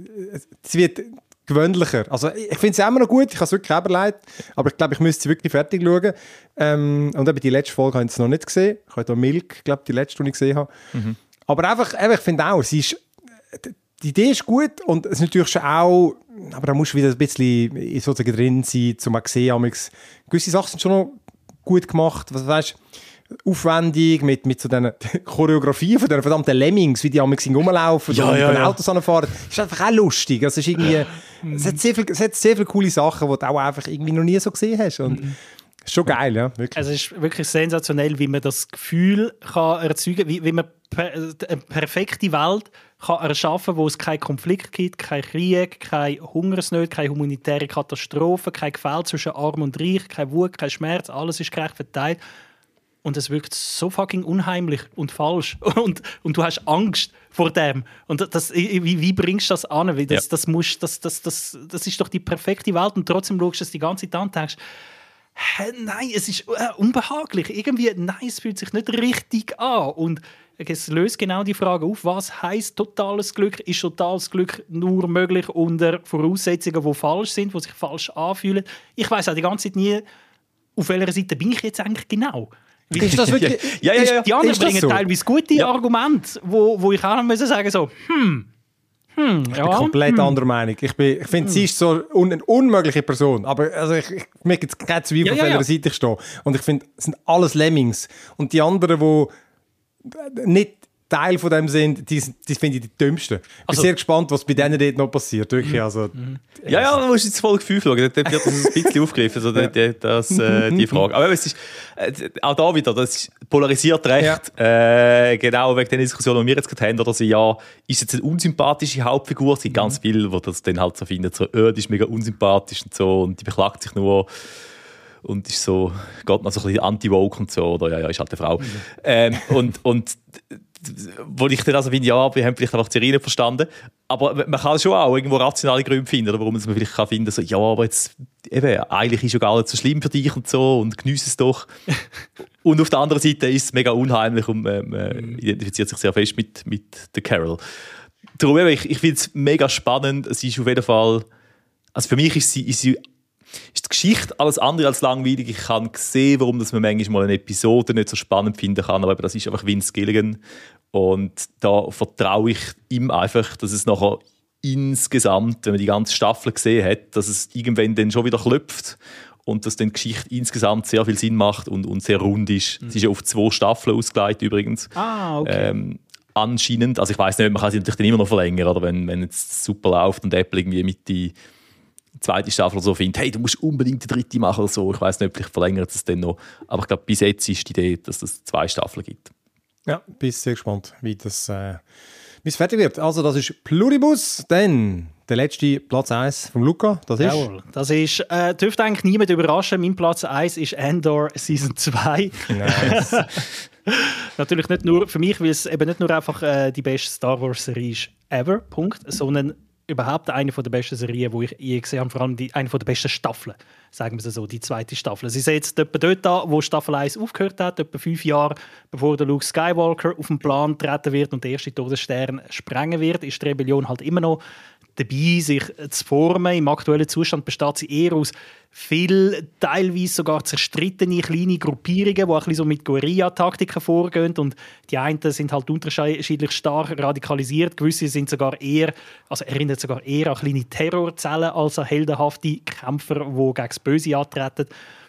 C: sie wird gewöhnlicher. Also ich finde sie immer noch gut, ich habe es wirklich überlegt, aber ich glaube, ich müsste sie wirklich fertig schauen. Ähm, und eben die letzte Folge habe ich jetzt noch nicht gesehen. Ich habe da Milk, glaube die letzte, die ich gesehen habe. Mhm. Aber einfach, eben, ich finde auch, sie ist, die Idee ist gut und es ist natürlich schon auch, aber da musst du wieder ein bisschen sozusagen drin sein, um zu sehen, gewisse Sachen sind schon noch gut gemacht, was weißt aufwendig, mit, mit so den Choreografien von den verdammten Lemmings, wie die am rumlaufen
D: ja,
C: und
D: ja,
C: mit den
D: ja.
C: Autos anfahren. Das ist einfach auch lustig. Es, ist irgendwie, es, hat sehr viel, es hat sehr viele coole Sachen, die du auch einfach irgendwie noch nie so gesehen hast. Und
A: mhm.
C: ist schon geil, ja. Wirklich.
A: Also es ist wirklich sensationell, wie man das Gefühl kann erzeugen kann, wie, wie man per, eine perfekte Welt kann erschaffen, wo es keinen Konflikt gibt, keinen Krieg, keine Hungersnöte, keine humanitäre Katastrophe, kein Gefälle zwischen Arm und Reich, keine Wut, kein Schmerz, alles ist gerecht verteilt. Und es wirkt so fucking unheimlich und falsch. Und, und du hast Angst vor dem. Und das, wie, wie bringst du das an? Weil das, ja. das, musst, das, das, das, das ist doch die perfekte Welt und trotzdem schaust du es die ganze Zeit an und denkst, hä, nein, es ist äh, unbehaglich. Irgendwie, nein, es fühlt sich nicht richtig an. Und es löst genau die Frage auf, was heisst totales Glück? Ist totales Glück nur möglich unter Voraussetzungen, die falsch sind, die sich falsch anfühlen? Ich weiss auch die ganze Zeit nie, auf welcher Seite bin ich jetzt eigentlich genau?
C: Ist das wirklich,
A: ja, ja, ja. Die anderen
C: ist das
A: bringen
C: so?
A: teilweise gute ja. Argumente, wo, wo ich auch noch sagen so, hm, hm,
C: ich
A: ja,
C: bin komplett
A: hm.
C: anderer Meinung. Ich, bin, ich finde, hm. sie ist so un, eine unmögliche Person. Aber also ich, ich merke jetzt keine Zweifel,
A: ja,
C: auf
A: ja,
C: welcher
A: ja.
C: Seite ich stehe. Und ich finde, es sind alles Lemmings. Und die anderen, die nicht Teil von dem sind, die, die finde ich die dümmsten. Ich bin
A: also,
C: sehr gespannt, was bei denen dort noch passiert. Wirklich, also,
D: ja, ja, du musst jetzt Folge fünf schauen, dort wird das ein bisschen aufgegriffen, also die, das, äh, die Frage. Aber es ist, äh, auch da wieder, das polarisiert recht, ja. äh, genau wegen der Diskussion, die wir jetzt gerade haben, oder so, ja, ist jetzt eine unsympathische Hauptfigur, es gibt ganz viele, die das dann halt so finden, so, äh, die ist mega unsympathisch und so, und die beklagt sich nur und ist so, geht noch so ein bisschen anti-woke und so, oder ja, ja, ist halt eine Frau. Mhm. Ähm, und, und wo ich dann also finde, ja, wir haben vielleicht einfach die Serie nicht verstanden. Aber man kann schon auch irgendwo rationale Gründe finden, oder warum man vielleicht kann finden so, ja, aber jetzt, eben, eigentlich ist ja gar nicht so schlimm für dich und so und geniesse es doch. Und auf der anderen Seite ist es mega unheimlich und man, man identifiziert sich sehr fest mit, mit der Carol. Darum, eben, ich, ich finde es mega spannend. Es ist auf jeden Fall, also für mich ist sie, ist sie ist die Geschichte alles andere als langweilig. Ich kann sehen, warum dass man manchmal mal eine Episode nicht so spannend finden kann, aber das ist einfach Vince Gilligan und da vertraue ich ihm einfach, dass es nachher insgesamt, wenn man die ganze Staffel gesehen hat, dass es irgendwann dann schon wieder klopft und dass dann die Geschichte insgesamt sehr viel Sinn macht und, und sehr rund ist. Mhm. Es ist ja auf zwei Staffeln ausgelegt übrigens.
A: Ah, okay.
D: Ähm, anscheinend, also ich weiss nicht, man kann sie natürlich dann immer noch verlängern, oder wenn, wenn es super läuft und Apple irgendwie mit die zweite Staffel so findet, hey, du musst unbedingt die dritte machen oder so. Ich weiss nicht, vielleicht verlängert es dann noch. Aber ich glaube, bis jetzt ist die Idee, dass es zwei Staffeln gibt.
C: Ja, bin sehr gespannt, wie das äh, wie es fertig wird. Also das ist Pluribus, dann der letzte Platz eins von Luca. Das ist?
A: Jawohl, das ist, äh, dürfte eigentlich niemand überraschen. Mein Platz eins ist Andor Season zwei.
C: Nice.
A: Natürlich nicht nur für mich, weil es eben nicht nur einfach äh, die beste Star Wars Serie ist ever, Punkt, sondern überhaupt eine der besten Serien, die ich je gesehen habe, vor allem die, eine der besten Staffeln, sagen wir es so, die zweite Staffel. Sie ist jetzt etwa dort da, wo Staffel eins aufgehört hat, etwa fünf Jahre bevor der Luke Skywalker auf den Plan treten wird und der erste Todesstern sprengen wird, ist die Rebellion halt immer noch dabei, sich zu formen. Im aktuellen Zustand besteht sie eher aus viel, teilweise sogar zerstrittene kleine Gruppierungen, die ein bisschen so mit Guerilla-Taktiken vorgehen. Und die einen sind halt unterschiedlich stark radikalisiert. Gewisse sind sogar eher, also erinnern sogar eher an kleine Terrorzellen als an heldenhafte Kämpfer, die gegen das Böse antreten.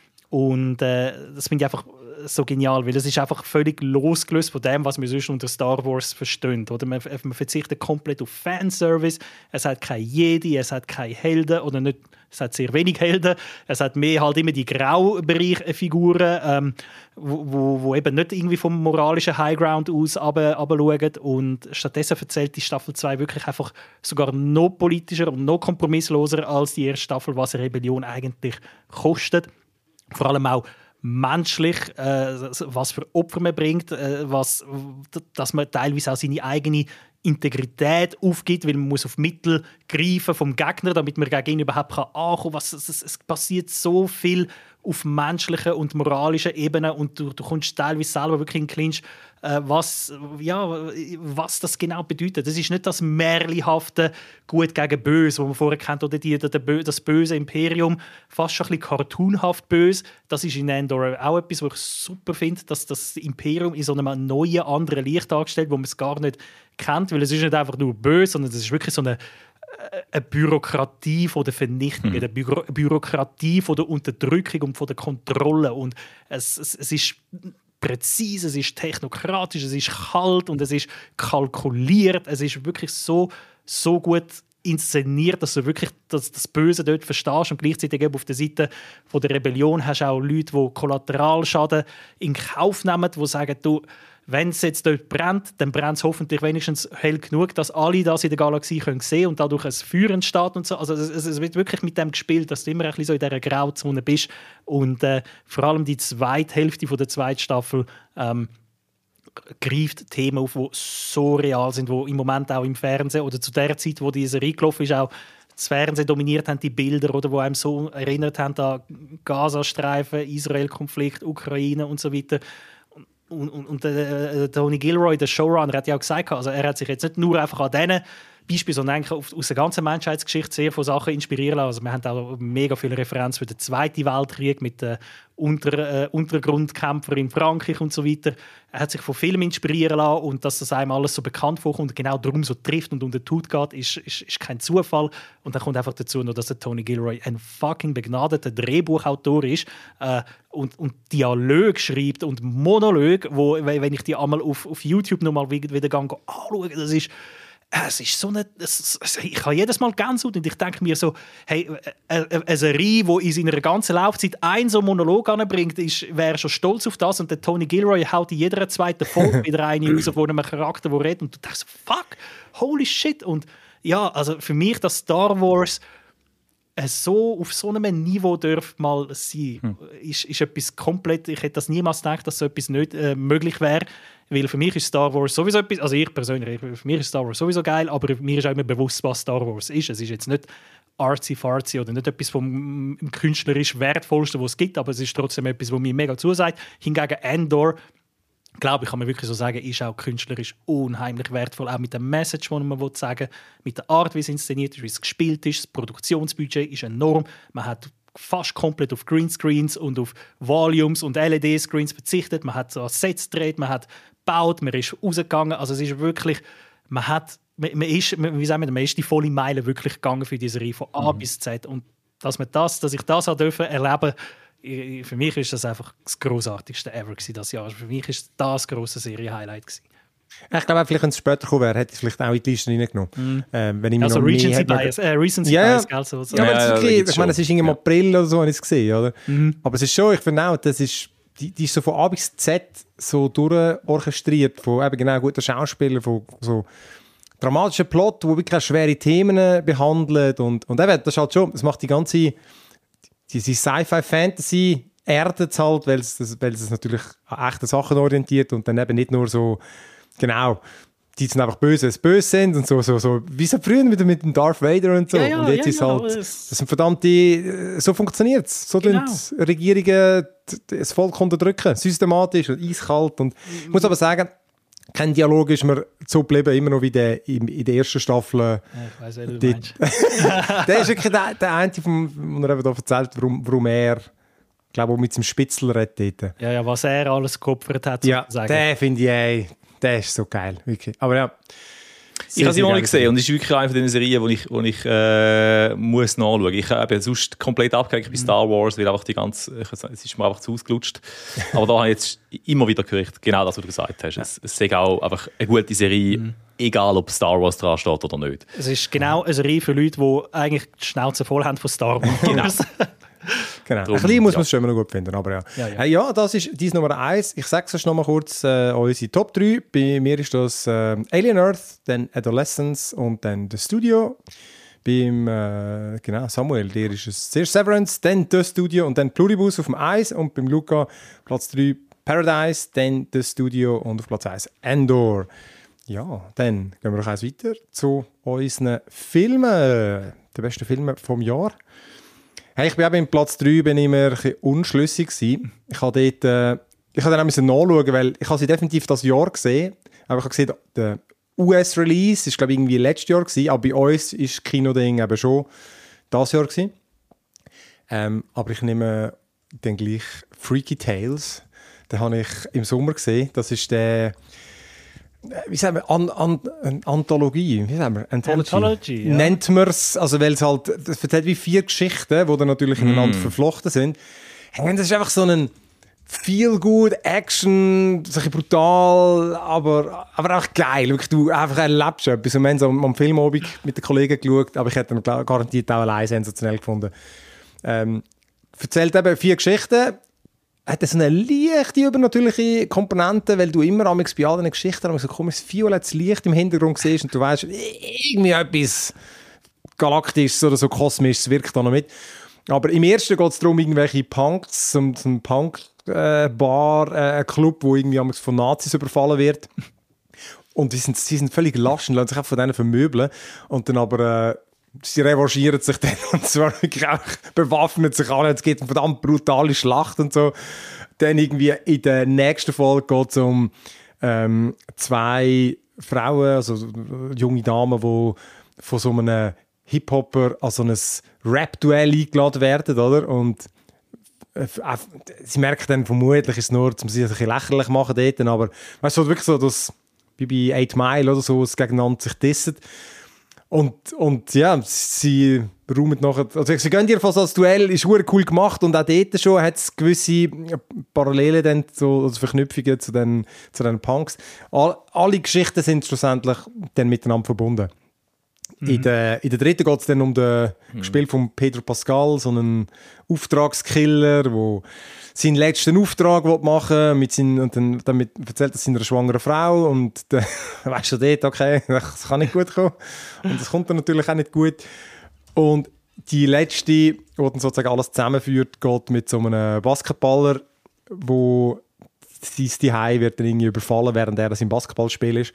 A: Und äh, das finde ich einfach so genial, weil es ist einfach völlig losgelöst von dem, was wir sonst unter Star Wars verstehen. Oder man, man verzichtet komplett auf Fanservice. Es hat keine Jedi, es hat keine Helden oder nicht, es hat sehr wenig Helden. Es hat mehr halt immer die Graubereichfiguren, ähm, wo, wo, wo eben nicht irgendwie vom moralischen Highground aus runterschauen. Und stattdessen erzählt die Staffel zwei wirklich einfach sogar noch politischer und noch kompromissloser als die erste Staffel, was eine Rebellion eigentlich kostet. Vor allem auch menschlich, äh, was für Opfer man bringt, äh, was, dass man teilweise auch seine eigene Integrität aufgibt, weil man muss auf Mittel greifen vom Gegner, damit man gegen ihn überhaupt ankommen kann. Was, es, es passiert so viel auf menschlichen und moralischen Ebenen und du, du kommst teilweise selber wirklich in den Clinch, äh, was, ja, was das genau bedeutet. Das ist nicht das märchenhafte Gut gegen Böse, das man vorher kennt, oder die, der, der, das böse Imperium, fast schon ein bisschen cartoonhaft böse. Das ist in Andor auch etwas, was ich super finde, dass das Imperium in so einem neuen, anderen Licht dargestellt, wo man es gar nicht kennt, weil es ist nicht einfach nur böse, sondern es ist wirklich so eine eine Bürokratie von der Vernichtung, eine Büro- Bürokratie von der Unterdrückung und von der Kontrolle. Und es, es, es ist präzise, es ist technokratisch, es ist kalt und es ist kalkuliert. Es ist wirklich so, so gut inszeniert, dass du wirklich das, das Böse dort verstehst und gleichzeitig eben auf der Seite von der Rebellion hast du auch Leute, die Kollateralschaden in Kauf nehmen, die sagen, du, wenn es jetzt dort brennt, dann brennt es hoffentlich wenigstens hell genug, dass alle das in der Galaxie können sehen und dadurch ein Feuer entsteht und so. Also es, es wird wirklich mit dem gespielt, dass du immer ein bisschen so in dieser Grauzone bist. Und äh, vor allem die zweite Hälfte von der zweiten Staffel ähm, greift Themen auf, die so real sind, die im Moment auch im Fernsehen oder zu der Zeit, wo diese Serie gelaufen ist, auch das Fernsehen dominiert haben, die Bilder, oder, die einem so erinnert haben an Gazastreifen, Israel-Konflikt, Ukraine und so weiter. Und, und, und äh, Tony Gilroy, der Showrunner, hat ja auch gesagt, also er hat sich jetzt nicht nur einfach an diesen Beispielen, sondern eigentlich auf, aus der ganzen Menschheitsgeschichte sehr von Sachen inspirieren lassen. Also wir haben auch mega viele Referenzen für den Zweiten Weltkrieg mit den Unter, äh, Untergrundkämpfern in Frankreich und so weiter. Er hat sich von Filmen inspirieren lassen und dass das einem alles so bekannt vorkommt und genau darum so trifft und unter die Haut geht, ist, ist, ist kein Zufall. Und dann kommt einfach dazu noch, dass der Tony Gilroy ein fucking begnadeter Drehbuchautor ist äh, und, und Dialoge schreibt und Monologe, wo, wenn ich die einmal auf, auf YouTube nochmal wieder, wieder anschaue, das ist Es ist so eine, es, es, ich habe jedes Mal Gänsehaut und ich denke mir so, hey, eine, eine Serie, die in seiner ganzen Laufzeit einen so Monolog anbringt, wäre schon stolz auf das und der Tony Gilroy haut in jeder zweiten Folge wieder eine raus von einem Charakter, der redet und du denkst, fuck, holy shit. Und ja, also für mich, dass Star Wars so auf so einem Niveau dürfte mal sein, hm. ist, ist etwas komplett, ich hätte das niemals gedacht, dass so etwas nicht äh, möglich wäre, weil für mich ist Star Wars sowieso etwas, also ich persönlich, für mich ist Star Wars sowieso geil, aber mir ist auch immer bewusst, was Star Wars ist. Es ist jetzt nicht artsy-fartsy oder nicht etwas vom künstlerisch wertvollsten, was es gibt, aber es ist trotzdem etwas, was mir mega zusagt. Hingegen Andor, glaube ich, kann man wirklich so sagen, ist auch künstlerisch unheimlich wertvoll, auch mit der Message, die man sagen will, mit der Art, wie es inszeniert ist, wie es gespielt ist. Das Produktionsbudget ist enorm. Man hat fast komplett auf Greenscreens und auf Volumes und L E D-Screens verzichtet. Man hat so Sets gedreht, man hat gebaut, man ist rausgegangen. Also es ist wirklich, man hat, man, man ist, wie sagen wir, man ist die volle Meile wirklich gegangen für diese Serie von A mhm. bis Z. Und dass man das, dass ich das auch dürfen erleben, für mich ist das einfach das grossartigste ever gewesen, das Jahr. Für mich ist das grosse Serie-Highlight gewesen.
C: Ich glaube, vielleicht, wenn es später gekommen wäre, hätte ich es vielleicht auch in die Liste reingenommen. Mm. Ähm, wenn ich
A: also Recency Bias, äh, Recency
C: ja,
A: Bias, gell? So, so.
C: Ja, aber
D: ja,
C: das ist okay.
D: ja,
C: Ich meine, es ist im
D: ja.
C: April oder so, habe ich es gesehen, oder?
A: Mm.
C: Aber es ist schon, ich finde auch, das ist, die, die ist so von A bis Z so durchorchestriert, von eben genau guten Schauspielern, von so dramatischen Plot, wo wirklich auch schwere Themen behandelt und, und eben, das ist halt schon, es macht die ganze diese Sci-Fi-Fantasy erdet halt, weil es, weil es natürlich an echten Sachen orientiert und dann eben nicht nur so, genau, die sind einfach böse, es böse sind und so, so, so, wie so früher wieder mit dem Darth Vader und so.
A: Ja, ja,
C: und jetzt
A: ja,
C: ist
A: ja,
C: halt,
A: das
C: das sind verdammte, so funktioniert es. So
A: genau.
C: tun Regierungen das Volk unterdrücken, systematisch und eiskalt. Und ich muss aber sagen, kein Dialog ist mir so geblieben, immer noch wie der in, in der ersten Staffel.
A: Ja, ich weiss, wie du meinst.
C: Der ist wirklich der, der einzige, der er eben da erzählt, warum, warum er, ich glaube, mit seinem Spitzel redet.
A: Ja, ja, was er alles geopfert hat,
C: ja,
A: sozusagen.
C: Der finde ich, ey, der ist so geil, wirklich. Aber ja.
D: Ich habe sie noch nicht gesehen und es ist wirklich eine von den Serien, die ich, wo ich äh, muss nachschauen muss. Ich habe sonst komplett abgehängt bei Star Wars, weil einfach die ganze, es ist mir einfach zu ausgelutscht. Aber da habe ich jetzt immer wieder gehört, genau das, was du gesagt hast. Es, es ist auch einfach eine gute Serie, mhm. egal ob Star Wars dran steht oder nicht.
A: Es ist genau eine Serie für Leute, die eigentlich die Schnauze voll haben von Star Wars.
C: Genau. Genau. Drum, ein bisschen muss man es ja. schon immer noch gut finden, aber ja.
A: Ja, ja.
C: Äh, ja, das ist dies Nummer eins. Ich sage es noch mal kurz, äh, unsere Top drei. Bei mir ist das äh, Alien Earth, dann Adolescence und dann The Studio. Beim äh, genau, Samuel, der ist es zuerst Severance, dann The Studio und dann Pluribus auf dem eins. Und beim Luca Platz drei Paradise, dann The Studio und auf Platz eins Andor. Ja, dann gehen wir noch eins weiter zu unseren Filmen. Den besten Filmen vom Jahr. Hey, ich bin eben im Platz drei bin ich mir ein bisschen unschlüssig gewesen. Ich habe dort, äh, ich habe dann auch nachschauen, weil ich habe sie definitiv das Jahr gesehen. Aber ich habe gesehen, der U S-Release ist glaube ich irgendwie letztes Jahr gewesen, aber bei uns ist das Kinoding eben schon das Jahr gewesen. Ähm, aber ich nehme dann gleich Freaky Tales. Den habe ich im Sommer gesehen. Das ist der wie sagen wir, An, An, Anthologie, wie sagen wir, Anthology,
A: Anthology ja.
C: nennt man es, also weil es halt, das erzählt wie vier Geschichten, die dann natürlich mm. ineinander verflochten sind. Und das ist einfach so ein Feel-good, Action, so ein bisschen brutal, aber, aber auch geil. Wirklich, du einfach erlebst etwas. Wir haben so am Filmabend mit den Kollegen geschaut, aber ich hätte ihn garantiert auch allein sensationell gefunden. Ähm, erzählt eben vier Geschichten, hat so eine leichte übernatürliche Komponente, weil du immer bei all diesen Geschichten so komisches violettes Licht im Hintergrund siehst und du weißt, irgendwie etwas Galaktisches oder so Kosmisches wirkt da noch mit. Aber im ersten geht es darum, irgendwelche Punks, so ein Punk-Bar, äh, ein Club, wo irgendwie von Nazis überfallen wird. Und die sind, die sind völlig lasch und lassen sich auch von denen vermöbeln. Und dann aber... Äh, sie revanchieren sich dann und zwar wirklich auch bewaffnet sich alle. Es geht eine verdammt brutale Schlacht und so. Dann irgendwie in der nächsten Folge geht es um ähm, zwei Frauen, also junge Damen, die von so einem Hip-Hopper an so ein Rap-Duell eingeladen werden, oder? Und äh, sie merken dann vermutlich, ist es nur, um sie ein bisschen lächerlich machen dort, aber weißt du, wirklich so, dass wie bei Eight Mile oder so, es gegeneinander sich dissen. Und, und ja, sie räumen nachher, also sie gehen jedenfalls als Duell, ist sehr cool gemacht und auch dort schon hat es gewisse Parallelen, dann so, also Verknüpfungen zu den, zu den Punks. All, alle Geschichten sind schlussendlich dann miteinander verbunden. Mhm. In, der, in der dritten geht es dann um das mhm. Spiel von Pedro Pascal, so einen Auftragskiller, der seinen letzten Auftrag machen will, mit seinen, und dann damit erzählt er seiner schwangeren Frau und dann weisst du dort, okay, das kann nicht gut kommen und das kommt dann natürlich auch nicht gut. Und die letzte, die dann sozusagen alles zusammenführt, geht mit so einem Basketballer, wo sein Zuhause wird dann irgendwie überfallen, während er das im Basketballspiel ist.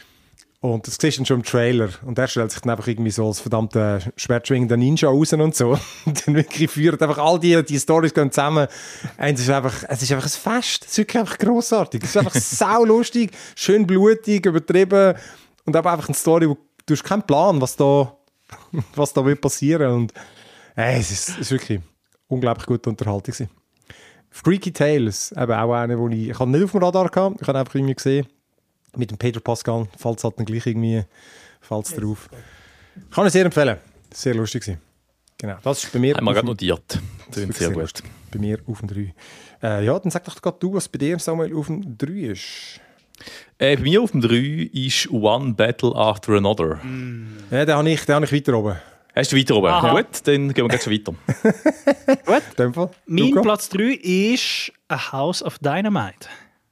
C: Und das siehst du dann schon im Trailer. Und er stellt sich dann einfach irgendwie so als verdammter schwertschwingender Ninja raus und so. Und dann wirklich führt einfach all die, die Storys gehen zusammen. Und es ist einfach, es ist einfach ein Fest. Es ist wirklich einfach grossartig. Es ist einfach saulustig, schön blutig, übertrieben. Und aber einfach eine Story, wo du hast keinen Plan, was da, was da wird passieren. Und äh, es, ist, es ist wirklich unglaublich gute Unterhaltung gewesen. Freaky Tales, eben auch eine, wo ich, ich habe nicht auf dem Radar gehabt, ich habe einfach irgendwie gesehen, mit dem Pedro Pascal, fällt es halt dann gleich irgendwie, fällt es drauf. Kann ich sehr empfehlen, sehr lustig gewesen. Genau, das ist bei mir...
D: Haben wir gerade notiert, das ist sehr gut.
C: gut. Bei mir auf dem drei. Äh, ja, dann sag doch gerade du, was bei dir, Samuel, auf dem drei ist.
D: Äh, bei mir auf dem drei ist One Battle After Another.
C: Mm. Ja, den habe ich, den habe ich weiter oben.
D: Hast du weiter oben?
A: Aha.
D: Gut, dann gehen wir gleich schon weiter.
A: Gut.
C: In dem Fall.
A: Mein
C: Luca?
A: Platz drei ist A House of Dynamite.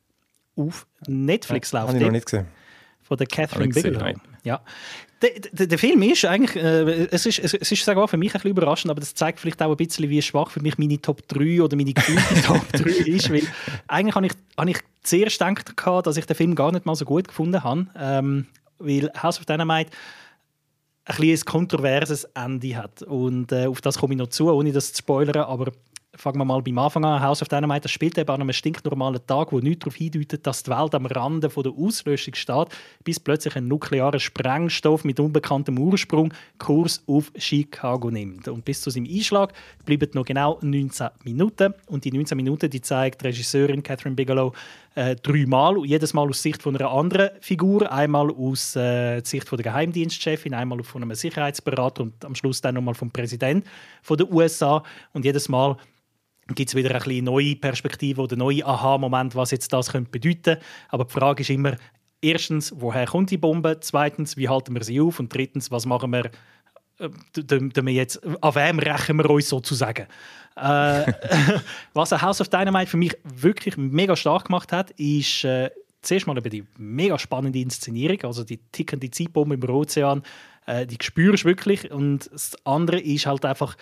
A: Auf Netflix läuft
C: Habe ich noch nicht gesehen.
A: von der
D: Habe
A: Catherine
D: ich gesehen,
A: Bigelow.
D: nein.
A: Ja. Der, der, der Film ist eigentlich, äh, es ist, es, es ist sagen wir, für mich ein bisschen überraschend, aber das zeigt vielleicht auch ein bisschen, wie schwach für mich meine Top drei oder meine gefühlte Top drei ist, weil eigentlich habe ich, habe ich zuerst gedacht, dass ich den Film gar nicht mal so gut gefunden habe, ähm, weil House of Dynamite ein bisschen ein kontroverses Ende hat und äh, auf das komme ich noch zu, ohne das zu spoilern, aber fangen wir mal beim Anfang an. House of Dynamite, das spielt eben an einem stinknormalen Tag, wo nichts darauf hindeutet, dass die Welt am Rande von der Auslöschung steht, bis plötzlich ein nuklearer Sprengstoff mit unbekanntem Ursprung Kurs auf Chicago nimmt. Und bis zu seinem Einschlag bleiben noch genau neunzehn Minuten. Und die neunzehn Minuten, die zeigt die Regisseurin Catherine Bigelow äh, dreimal, jedes Mal aus Sicht von einer anderen Figur. Einmal aus äh, Sicht von der Geheimdienstchefin, einmal von einem Sicherheitsberater und am Schluss dann nochmal vom Präsidenten von der U S A. Und jedes Mal gibt es wieder eine bisschen neue Perspektive oder neue Aha-Moment, was jetzt das könnte bedeuten. Aber die Frage ist immer, erstens, woher kommt die Bombe? Zweitens, wie halten wir sie auf? Und drittens, was machen wir, äh, damit jetzt, an wem rächen wir uns sozusagen? äh, was ein House of Dynamite für mich wirklich mega stark gemacht hat, ist äh, zuerst mal über die mega spannende Inszenierung, also die tickende Zeitbombe im Ozean, äh, die spürst du wirklich. Und das andere ist halt einfach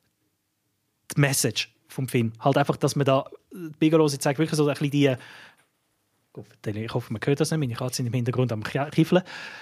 A: die Message vom Film. Halt einfach, dass man da, Bigelow zeigt wirklich so ein bisschen die, ich hoffe, man hört das nicht, meine Katze sind im Hintergrund am Kiffeln.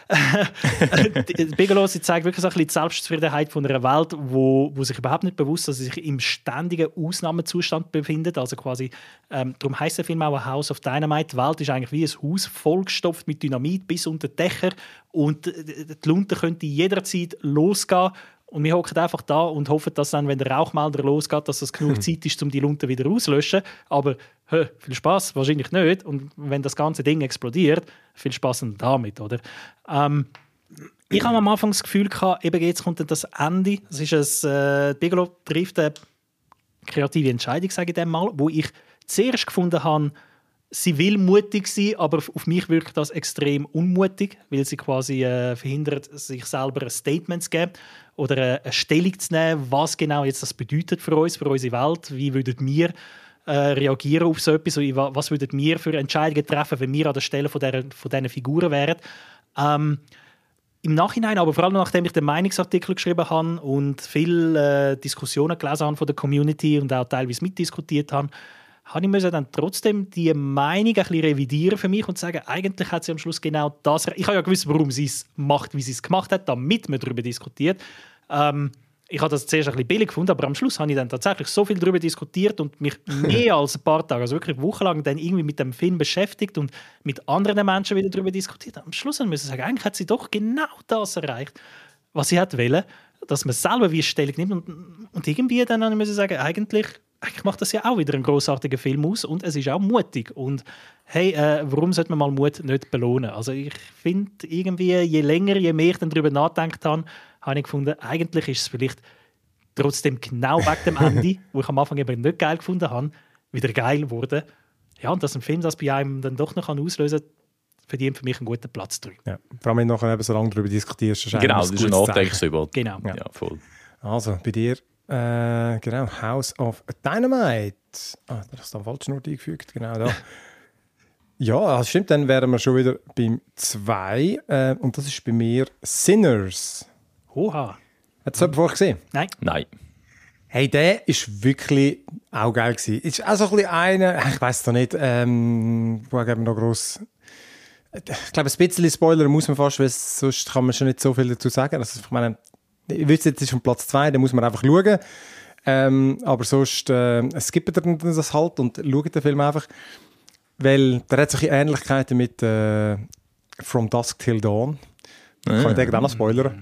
A: Bigelow zeigt wirklich so ein bisschen die Selbstzufriedenheit von einer Welt, wo, wo sich überhaupt nicht bewusst, dass sie sich im ständigen Ausnahmezustand befindet. Also quasi, ähm, darum heisst der Film auch A House of Dynamite. Die Welt ist eigentlich wie ein Haus, vollgestopft mit Dynamit bis unter die Dächer und die Lunte könnte jederzeit losgehen. Und wir hocken einfach da und hoffen, dass dann, wenn der Rauchmelder losgeht, dass es genug Zeit ist, um die Lunte wieder auszulöschen. Aber hö, viel Spaß wahrscheinlich nicht. Und wenn das ganze Ding explodiert, viel Spaß damit, oder? Ähm, ich habe am Anfang das Gefühl gehabt, eben jetzt kommt dann das Ende. Das ist ein, äh, Bigelow trifft eine kreative Entscheidung, sage ich dem mal, wo ich zuerst gefunden habe, sie will mutig sein, aber auf mich wirkt das extrem unmutig, weil sie quasi äh, verhindert, sich selber ein Statement zu geben oder äh, eine Stellung zu nehmen, was genau jetzt das bedeutet für uns, für unsere Welt. Wie würden wir äh, reagieren auf so etwas? Was würden wir für Entscheidungen treffen, wenn wir an der Stelle von, der, von diesen Figuren wären? Ähm, Im Nachhinein, aber vor allem nachdem ich den Meinungsartikel geschrieben habe und viele äh, Diskussionen gelesen habe von der Community und auch teilweise mitdiskutiert habe, habe ich dann trotzdem die Meinung ein bisschen revidieren für mich und sagen, eigentlich hat sie am Schluss genau das... Ich habe ja gewusst, warum sie es macht, wie sie es gemacht hat, damit man darüber diskutiert. Ähm, ich habe das zuerst ein bisschen billig gefunden, aber am Schluss habe ich dann tatsächlich so viel darüber diskutiert und mich mehr als ein paar Tage, also wirklich wochenlang, dann irgendwie mit dem Film beschäftigt und mit anderen Menschen wieder darüber diskutiert. Am Schluss müssen wir sagen, eigentlich hat sie doch genau das erreicht, was sie hat wollen, dass man selber wie Stellung nimmt und, und irgendwie dann müssen sagen, eigentlich... Eigentlich macht das ja auch wieder einen grossartigen Film aus und es ist auch mutig. Und hey, äh, warum sollte man mal Mut nicht belohnen? Also ich finde irgendwie, je länger, je mehr ich dann darüber nachgedacht habe, habe ich gefunden, eigentlich ist es vielleicht trotzdem genau wegen dem Ende, wo ich am Anfang eben nicht geil gefunden habe, wieder geil geworden. Ja, und dass ein Film das bei einem dann doch noch auslösen kann, verdient für mich einen guten Platz drin.
C: Ja, vor allem, wenn du nachher eben so lange darüber diskutierst.
D: Genau, das ist ein Nachdenkst über.
A: Genau.
D: Ja, ja, voll.
C: Also, bei dir, äh, genau, House of Dynamite. Ah, da hast du den falschen Ort eingefügt, genau da. Ja, das stimmt, dann wären wir schon wieder beim zwei. Äh, und das ist bei mir Sinners.
A: Oha.
C: Hat das jemand vorher gesehen?
A: Nein.
D: Nein.
C: Hey, der ist wirklich auch geil gewesen. Ist auch so ein bisschen einer, ich weiss doch nicht, ähm, wo haben wir noch gross. Ich glaube, ein bisschen Spoiler muss man fast, weil sonst kann man schon nicht so viel dazu sagen. Also, ich meine, ich wüsste, jetzt ist auf Platz zwei, da muss man einfach schauen. Ähm, aber sonst äh, skippt er das halt und schaut den Film einfach. Weil der hat solche Ähnlichkeiten mit äh, From Dusk Till Dawn. Kann ich denken, auch noch spoilern.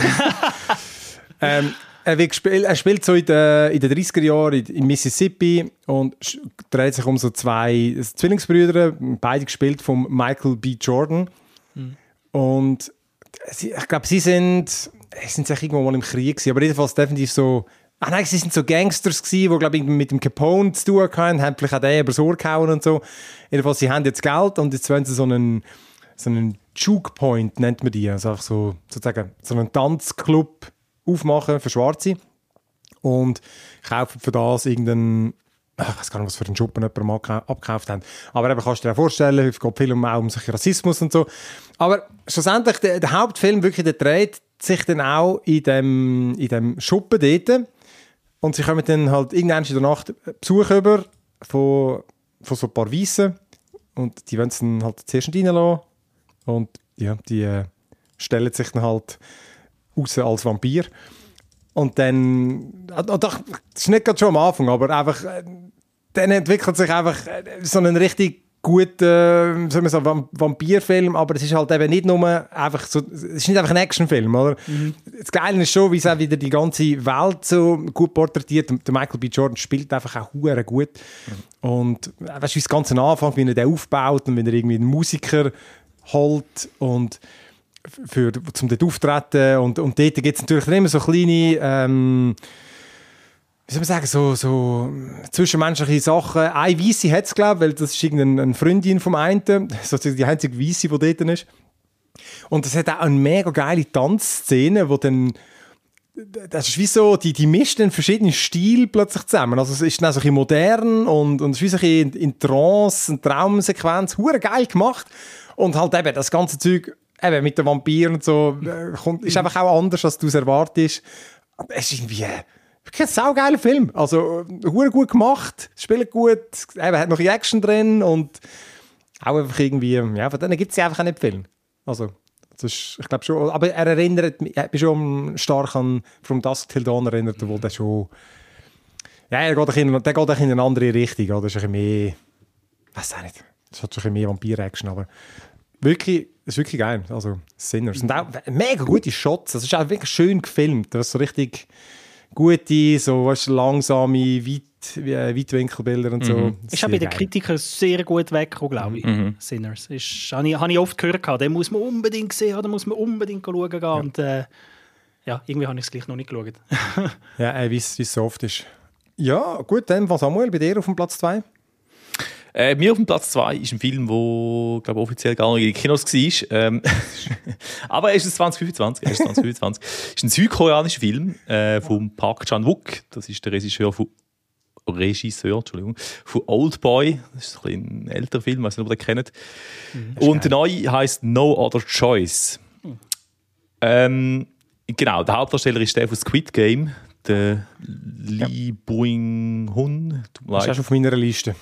C: ähm, er, wird gespielt, er spielt so in den, in den dreißiger Jahren in, in Mississippi und dreht sich um so zwei Zwillingsbrüder, beide gespielt von Michael B. Jordan. Mhm. Und sie, ich glaube, sie sind, sind sich irgendwo mal im Krieg gewesen, aber jedenfalls definitiv so. Ach nein, sie sind so Gangsters gewesen, die, glaube ich, mit dem Capone zu tun hatten, haben vielleicht auch den über das Ohr gehauen und so. Jedenfalls, sie haben jetzt Geld und jetzt wollen sie so einen, so einen Juke Point, nennt man die, also einfach so, sozusagen, so einen Tanzclub aufmachen für Schwarze und kaufen für das irgendeinen, ich weiß gar nicht, was für einen Schuppen jemand mal abgekauft haben. Aber eben kannst du dir auch vorstellen, es geht viel um, auch um solchen Rassismus und so. Aber schlussendlich, der, der Hauptfilm wirklich, der dreht sich dann auch in dem, in dem Schuppen dort. Und sie kommen dann halt irgendwann in der Nacht Besuch über von, von so ein paar Weissen. Und die wollen es dann halt zuerst nicht reinlassen. Und ja, die äh, stellen sich dann halt raus als Vampir. Und dann, äh, das ist nicht gerade schon am Anfang, aber einfach, äh, dann entwickelt sich einfach äh, so ein richtig guter, äh, sagen wir so, Vampirfilm, aber es ist halt eben nicht nur einfach so, es ist nicht einfach ein Actionfilm, oder? Mhm. Das Geile ist schon, wie es auch wieder die ganze Welt so gut porträtiert. Der Michael B. Jordan spielt einfach auch hure gut. Mhm. Und äh, weißt du, wie das ganze Anfang, wie er den aufbaut und wenn er irgendwie einen Musiker holt und für, zum dort auftreten und, und dort gibt es natürlich immer so kleine ähm, wie soll man sagen, so, so zwischenmenschliche Sachen. Eine Weisse hat es, glaube ich, weil das ist irgendeine Freundin vom einen, sozusagen die einzige Weisse, die dort ist. Und es hat auch eine mega geile Tanzszene, wo dann, das ist wie so, die, die mischt dann verschiedene Stile plötzlich zusammen. Also es ist dann auch so ein bisschen modern und, und es ist wie so ein bisschen in Trance, eine Traumsequenz, hure geil gemacht. Und halt eben das ganze Zeug eben mit den Vampiren und so, kommt, ist einfach auch anders, als du es erwartest. Aber es ist irgendwie wirklich ein saugeiler Film. Also, hure gut gemacht, spielt gut, eben, hat noch Action drin und auch einfach irgendwie, ja, von denen gibt es ja einfach auch nicht viel. Also, das ist, ich glaube schon, aber er erinnert mich, er hat mich schon stark an From Dusk Till Dawn erinnert, wo der schon, ja, er geht in, der geht in eine andere Richtung, oder? Das ist ein bisschen mehr, ich weiß auch nicht, das hat schon ein bisschen mehr Vampir-Action, aber wirklich, das ist wirklich geil. Also, Sinners. Und auch mega gute Shots. Das ist auch wirklich schön gefilmt. Das ist so richtig gute, so weißt, langsame, weit, Weitwinkelbilder und so.
A: Mhm. Ist auch bei den Kritikern sehr gut weggekommen, glaube ich. Mhm. Sinners. Ist, habe, ich, habe ich oft gehört, den muss man unbedingt sehen, da muss man unbedingt schauen gehen. Ja. Und äh, ja, irgendwie habe ich es gleich noch nicht geschaut.
C: Ja, äh, wie es so oft ist. Ja, gut, dann von Samuel, bei dir auf dem Platz zwei?
D: Äh, mir auf dem Platz zwei ist ein Film, der glaube offiziell gar nicht in den Kinos war. Ähm, aber er ist zwanzig fünfundzwanzig. Er ist zwanzig fünfundzwanzig. Es ist ein südkoreanischer Film äh, von Park Chan-wook. Das ist der Regisseur von Regisseur, Entschuldigung, von Oldboy. Das ist ein, ein älterer Film, ich weiß nicht, ob ihr den kennt. Mhm, und der neue heisst No Other Choice. Mhm. Ähm, genau, der Hauptdarsteller ist der von Squid Game, der Lee ja. Byung-hun.
C: Das ist auch auf meiner Liste.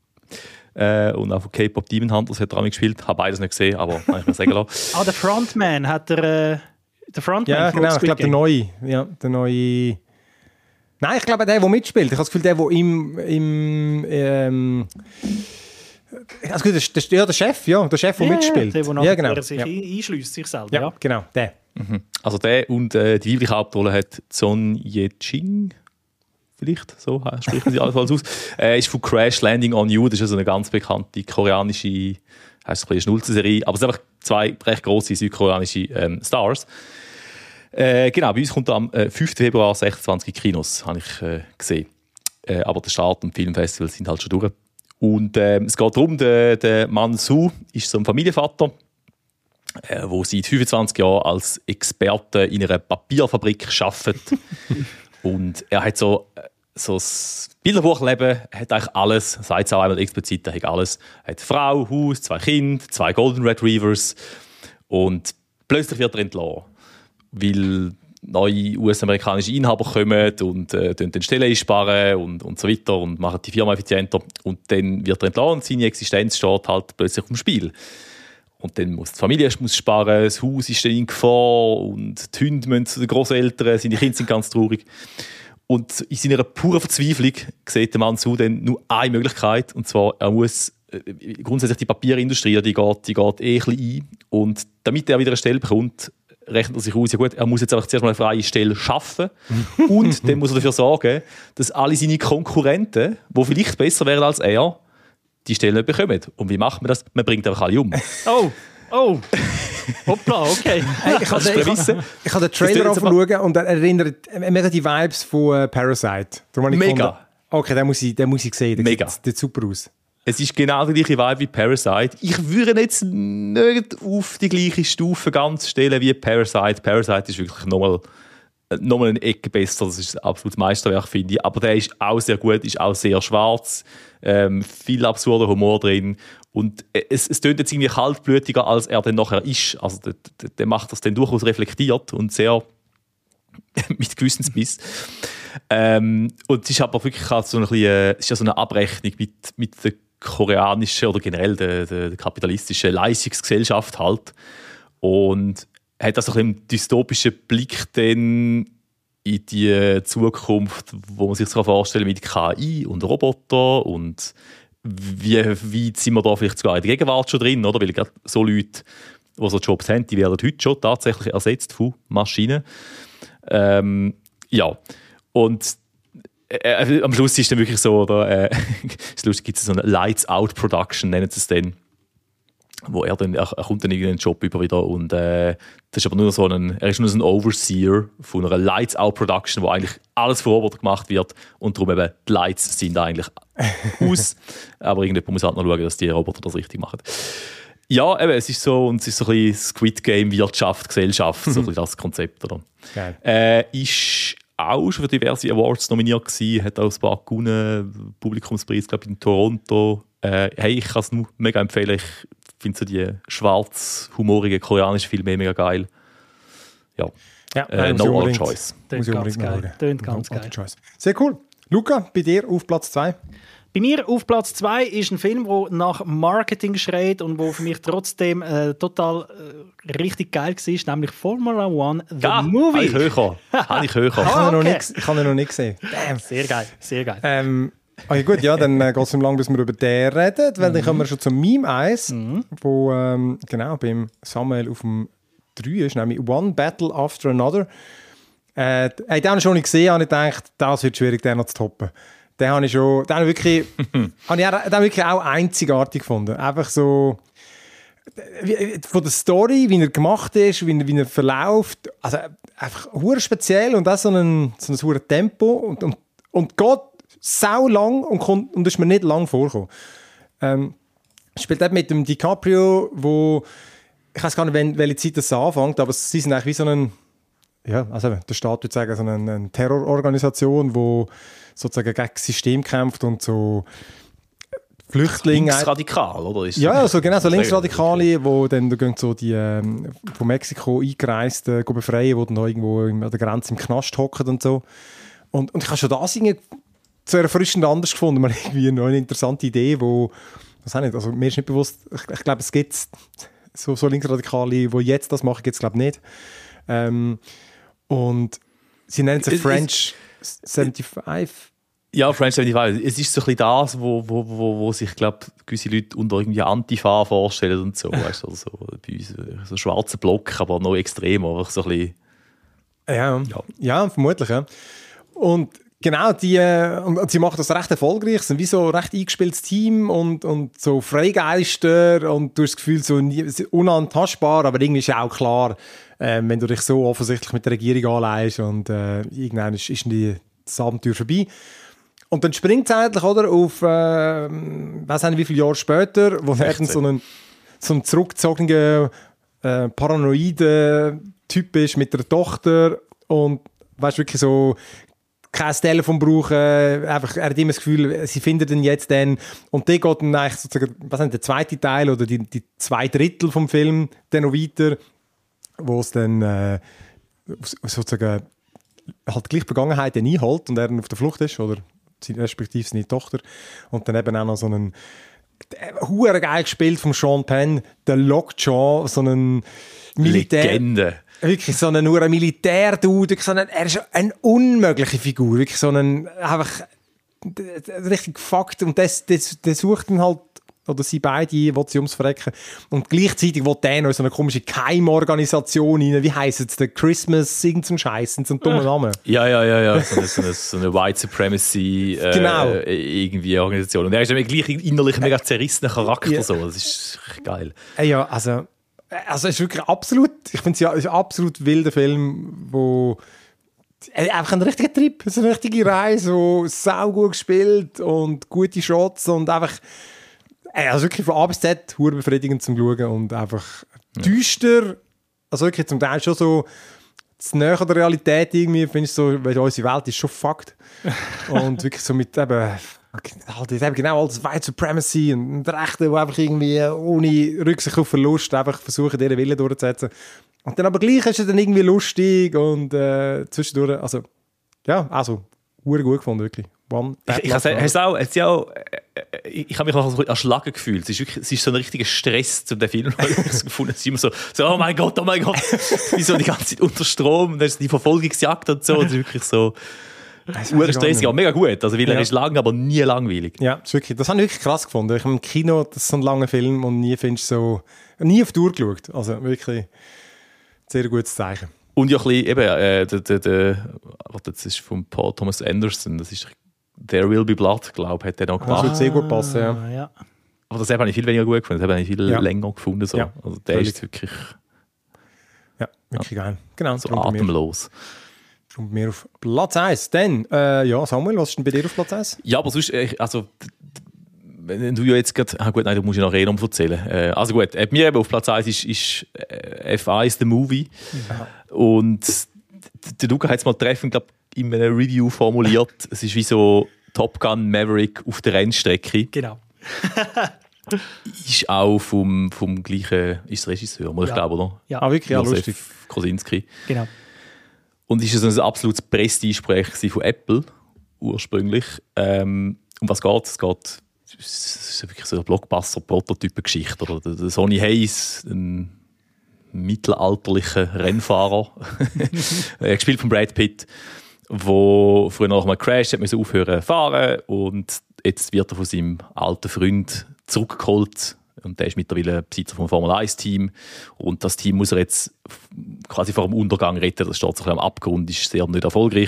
D: Äh, und auch von K-Pop Demon Hunters hat er auch mitgespielt. Habe beides nicht gesehen, aber kann ich mir sagen lassen.
A: Ah, der Frontman hat er... Äh, der Frontman
C: ja, genau, ich glaube der neue. Ja, der neue... Nein, ich glaube der, der mitspielt. Ich habe das Gefühl, der, der im... im ähm also der, der, ja, der Chef, ja, der Chef, der ja, mitspielt.
A: Der, der
C: ja, genau.
A: Der sich
C: ja.
A: einschliesst, sich selber.
C: Ja,
A: ja.
C: genau, der.
D: Mhm. Also der und äh, die weibliche Hauptrolle hat Son Ye-ching. Vielleicht, so sprechen sie alles aus. Äh, ist von Crash Landing on You. Das ist also eine ganz bekannte koreanische, heisst eine Schnulzenserie. Aber es sind einfach zwei recht grosse südkoreanische ähm, Stars. Äh, genau, bei uns kommt am äh, fünften Februar sechsundzwanzig Kinos, habe ich äh, gesehen. Äh, aber der Start und Filmfestival sind halt schon durch. Und äh, es geht darum, der, der Mann Su ist so ein Familienvater, der äh, seit fünfundzwanzig Jahren als Experte in einer Papierfabrik arbeitet. Und er hat so, so das Bilderbuchleben, hat eigentlich alles, sagt es auch einmal explizit, er hat alles. Er hat Frau, Haus, zwei Kinder, zwei Golden Retrievers und plötzlich wird er entlassen. Weil neue U S-amerikanische Inhaber kommen und äh, den Stellen einsparen und, und so weiter und machen die Firma effizienter. Und dann wird er entlassen und seine Existenz steht halt plötzlich auf dem Spiel. Und dann muss die Familie muss sparen, das Haus ist dann in Gefahr und die Hunde müssen zu den Großeltern, seine Kinder sind ganz traurig. Und in seiner puren Verzweiflung sieht der Mann zu dann nur eine Möglichkeit, und zwar, er muss äh, grundsätzlich die Papierindustrie, die geht, die geht eh ein bisschen ein. Und damit er wieder eine Stelle bekommt, rechnet er sich aus, ja gut, er muss jetzt einfach zuerst mal eine freie Stelle schaffen und dann muss er dafür sorgen, dass alle seine Konkurrenten, die vielleicht besser wären als er, die Stelle nicht bekommen. Und wie macht man das? Man bringt einfach alle um.
A: Oh, oh. Hoppla, okay.
C: Hey, ich habe den, ich habe den Trailer anschauen und er erinnert mega die Vibes von äh, Parasite. Darum habe ich
D: Mega.
C: gefunden, okay, den muss ich, den muss ich sehen. Der
D: Mega.
C: Sieht, sieht super aus.
D: Es ist genau die gleiche Vibe wie Parasite. Ich würde ihn jetzt nicht auf die gleiche Stufe ganz stellen wie Parasite. Parasite ist wirklich nochmal noch mal eine Ecke besser. Das ist ein absolutes Meisterwerk, finde ich. Aber der ist auch sehr gut, ist auch sehr schwarz. Ähm, viel absurder Humor drin. Und es, es tönt jetzt irgendwie kaltblütiger, als er dann nachher ist. Also der, der, der macht das dann durchaus reflektiert und sehr mit Gewissensbiss. Ähm, und es ist aber wirklich halt so, ein bisschen, es ist ja so eine Abrechnung mit, mit der koreanischen oder generell der, der, der kapitalistischen Leistungsgesellschaft halt. Und hat also ein bisschen dystopischen Blick dann in die Zukunft, wo man sich das vorstellen kann mit K I und Roboter und wie weit sind wir da vielleicht sogar in der Gegenwart schon drin, oder? Weil gerade so Leute, die so Jobs haben, die werden heute schon tatsächlich ersetzt von Maschinen. Ähm, ja, und äh, am Schluss ist dann wirklich so, oder, äh, ist lustig, gibt es so eine Lights-Out-Production, nennen sie es dann, wo er dann, er, er kommt dann irgendeinen Job über wieder und äh, das ist aber nur so ein, er ist nur so ein Overseer von einer Lights-Out-Production, wo eigentlich alles von Robotern gemacht wird und darum eben die Lights sind eigentlich aus, aber irgendjemand muss halt noch schauen, dass die Roboter das richtig machen. Ja, eben, es ist so, und es ist so ein bisschen Squid Game, Wirtschaft, Gesellschaft, so ein bisschen das Konzept, oder?
C: Geil.
D: Äh, ist auch schon für diverse Awards nominiert gewesen, hat auch ein paar gewonnen, Publikumspreis, glaube ich, in Toronto. Äh, hey, ich kann es nur mega empfehlen, ich finde so die schwarz-humorigen koreanischen Filme mega geil. Ja,
C: Ja,
D: äh,
C: muss ich
D: no other
C: unbedingt-
D: choice.
A: Tönt
C: muss ich
A: ganz
C: unbedingt noch
A: geil.
C: schauen.
A: Tönt ganz
C: No other
A: geil.
C: choice. Sehr cool. Luca, bei dir auf Platz zwei.
A: Bei mir auf Platz zwei ist ein Film, der nach Marketing schreit und wo für mich trotzdem äh, total äh, richtig geil war, nämlich Formula One The
D: Ja,
A: Movie.
D: habe ich höher. Habe ich höher.
C: Ich habe ihn noch
A: okay.
C: nicht- ich habe ihn noch nicht gesehen. Damn.
A: Sehr geil, sehr geil.
C: Ähm, okay, gut, ja, dann äh, geht es lang, bis wir über den reden, weil dann kommen wir schon zum Meme eins, wo ähm, genau beim Samuel auf dem drei ist, nämlich One Battle After Another. Äh, hey, den habe ich schon nicht gesehen, habe ich gedacht, das wird schwierig, den noch zu toppen. Den habe ich schon, den habe ich wirklich, habe ich auch, den habe ich wirklich auch einzigartig gefunden. Einfach so, wie, von der Story, wie er gemacht ist, wie er, wie er verläuft, also einfach hure speziell und auch so ein, so ein hure Tempo und, und, und geht sau lang und, kommt, und ist mir nicht lang vorgekommen. Ähm, spielt dort mit dem DiCaprio, wo ich weiß gar nicht, wenn, welche Zeit das anfängt, aber sie sind eigentlich wie so ein, ja, also der Staat würde sagen, so eine, eine Terrororganisation, die sozusagen gegen das System kämpft und so Flüchtlinge.
D: Linksradikal, oder? Ist
C: Ja, so, genau, so Linksradikale, die dann da gehen so die ähm, von Mexiko eingereisten go befreien, die dann noch irgendwo an der Grenze im Knast hocken und so. Und, und ich habe schon das irgendwie so erfrischend anders gefunden. Man hat irgendwie noch eine interessante Idee, wo, was auch nicht, also mir ist nicht bewusst, ich, ich glaube, es gibt so, so Linksradikale, die jetzt das machen, gibt es glaube ich nicht. Ähm, und sie nennen sich
D: Es-
C: French fünfundsiebzig.
D: Ja, French seventy-five. Es ist so ein bisschen das, wo, wo, wo, wo sich, glaube gewisse Leute unter irgendwie Antifa vorstellen und so. Weißt du, also so, bei uns äh, so ein schwarzer Block, aber noch extremer. Einfach so ein bisschen,
C: Ja, ja. ja, vermutlich. Ja. Und genau, die, äh, und, und sie machen das recht erfolgreich, sind wie so ein recht eingespieltes Team und, und so Freigeister und du hast das Gefühl, so nie, unantastbar, aber irgendwie ist ja auch klar, äh, wenn du dich so offensichtlich mit der Regierung anlegst und äh, irgendwann ist, ist die, das Abenteuer vorbei. Und dann springt es eigentlich, oder, auf, äh, weiß nicht wie viele Jahre später, wo dann so ein, so ein zurückgezogener, äh, paranoider Typ ist mit der Tochter und weißt wirklich so kein Telefon brauchen, einfach, er hat immer das Gefühl, sie finden den jetzt dann und der geht dann eigentlich sozusagen, was nicht, der zweite Teil oder die, die zwei Drittel vom Film dann noch weiter, wo es dann äh, sozusagen halt gleich Vergangenheit einholt und er dann auf der Flucht ist, oder respektive seine Tochter. Und dann eben auch noch so einen hure geil gespielt von Sean Penn, der Lockjaw, so einen Militär...
D: Legende.
C: Wirklich so einen, nur ein Militär-Dude, so einen, er ist eine unmögliche Figur, wirklich so einen, einfach richtig fucked, und das, das, das sucht dann halt, oder sie beide, will sie ums Verrecken, und gleichzeitig will der noch in so eine komische Keimorganisation rein, wie heisst es, der Christmas, irgendein Scheiß, so ein dummer Name.
D: Ja, ja, ja, ja, so eine, so eine, so eine White Supremacy äh,
C: Genau.
D: irgendwie Organisation. Und er ist ja gleich innerlich ein mega zerrissener Charakter, ja. So. Das ist geil.
C: Ja, also, also es ist wirklich absolut, ich finde es ja ein absolut wilder Film, wo einfach ein richtiger Trip, es ist eine richtige Reise, so sau gut gespielt und gute Shots und einfach, also wirklich von A bis Z hure befriedigend zum Schauen und einfach ja. düster, also wirklich zum Teil schon so zu näher an der Realität irgendwie, finde ich so, weil unsere Welt ist schon fucked und wirklich so mit eben halt eben genau alles White Supremacy und Rechte, die einfach irgendwie ohne Rücksicht auf Verlust einfach versuchen, ihren Willen durchzusetzen. Und dann aber gleich ist es dann irgendwie lustig und äh, zwischendurch, also ja, also hure gut gefunden, wirklich. One,
D: ich ich habe es auch, es auch, ich, ich habe mich auch so erschlagen gefühlt. Es ist, wirklich, es ist so ein richtiger Stress, um den Film gefunden. Es ist immer so, so, oh mein Gott, oh mein Gott, wie so die ganze Zeit unter Strom und dann ist die Verfolgungsjagd und so. Es ist wirklich so hure stressig, aber mega gut. Also, weil ja. er ist lang, aber nie langweilig.
C: Ja, das, wirklich, das habe ich wirklich krass gefunden. Ich habe im Kino, das ist so ein langer Film und nie findest so, nie auf die Uhr geschaut. Also wirklich sehr gutes Zeichen.
D: Und ja, ein bisschen, eben, äh, der, der, der, das ist von Paul Thomas Anderson, das ist There Will Be Blood, glaube ich, hat der noch gemacht.
C: Das würde sehr gut passen, ja.
A: ja.
D: Aber das habe ich viel weniger gut gefunden, das habe ich viel
C: ja.
D: länger gefunden. So.
C: Ja,
D: also der völlig. Ist wirklich...
C: Ja, wirklich ja. geil. Genau,
D: so atemlos.
C: Und mir auf Platz eins. Dann, äh, ja, Samuel, was ist denn bei dir auf Platz eins?
D: Ja, aber sonst, also... Wenn du ja jetzt gerade... Ah gut, nein, du musst ja noch Renom erzählen. Äh, also gut, äh, mir eben auf Platz eins ist, ist äh, F eins, The Movie. Ja. Und der Luca hat es mal treffend, glaube in einem Review formuliert. Es ist wie so Top Gun Maverick auf der Rennstrecke.
A: Genau.
D: Ist auch vom, vom gleichen... Ist Regisseur, ja. Ich glaube, oder?
A: Ja,
C: ah, wirklich, ja, lustig.
D: Kosinski.
A: Genau.
D: Und ist es ein absolutes Prestigeprojekt von Apple, ursprünglich. Ähm, um was geht es? Es geht... Es ist wirklich so eine Blockbuster-Prototypen-Geschichte. Oder der Sonny Hayes, ein mittelalterlicher Rennfahrer, gespielt von Brad Pitt, der früher noch mal crasht, hat müssen aufhören zu fahren und jetzt wird er von seinem alten Freund zurückgeholt. Und der ist mittlerweile Besitzer vom Formel eins Team. Und das Team muss er jetzt quasi vor dem Untergang retten. Das steht so ein bisschen am Abgrund, ist sehr nicht erfolgreich.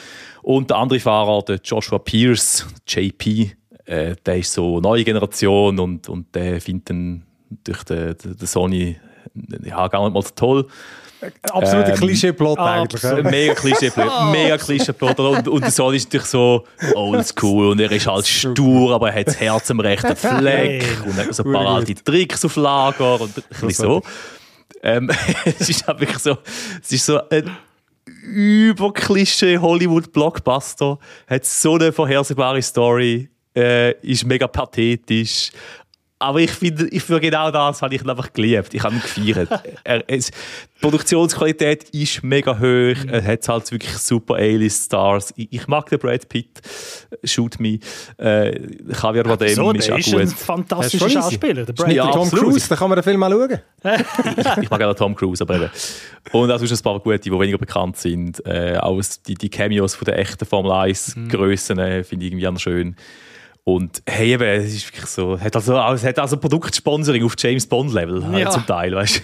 D: Und der andere Fahrer, der Joshua Pierce, J P, Äh, der ist so eine neue Generation und, und der findet dann durch den, den, den Sony ja, gar nicht mal so toll.
C: Absoluter ähm, Klischee-Plot
D: eigentlich. Ja. Mega Klischee-Plot. Mega Klischee-Plot. Und, und der Sony ist natürlich so oldschool und er ist halt stur, aber er hat das Herz am rechten Fleck und hat so ein paar alte Tricks auf Lager und ein bisschen so. Ähm, es ist halt wirklich so, es ist so ein über-Klischee Hollywood-Blockbuster, hat so eine vorhersehbare Story. Äh, ist mega pathetisch. Aber ich finde, ich für genau das habe ich ihn einfach geliebt. Ich habe ihn gefeiert. er, es, die Produktionsqualität ist mega hoch. Er hat halt wirklich super A-List-Stars. Ich, ich mag den Brad Pitt. Shoot me. Äh, Javier Bardem
A: so,
D: ist auch
A: ist
D: gut.
A: Ein fantastischer Schauspieler. Der Brad
C: ja, Tom Cruise, da kann man den Film mal schauen.
D: ich, ich mag auch Tom Cruise, aber eben. Und auch sonst ein paar gute, die weniger bekannt sind. Äh, auch die, die Cameos von den echten Formel eins Grössen äh, finde ich irgendwie auch schön. Und hey, eben, es ist wirklich so, hat also, es hat also Produktsponsoring auf James Bond Level ja. zum Teil, weißt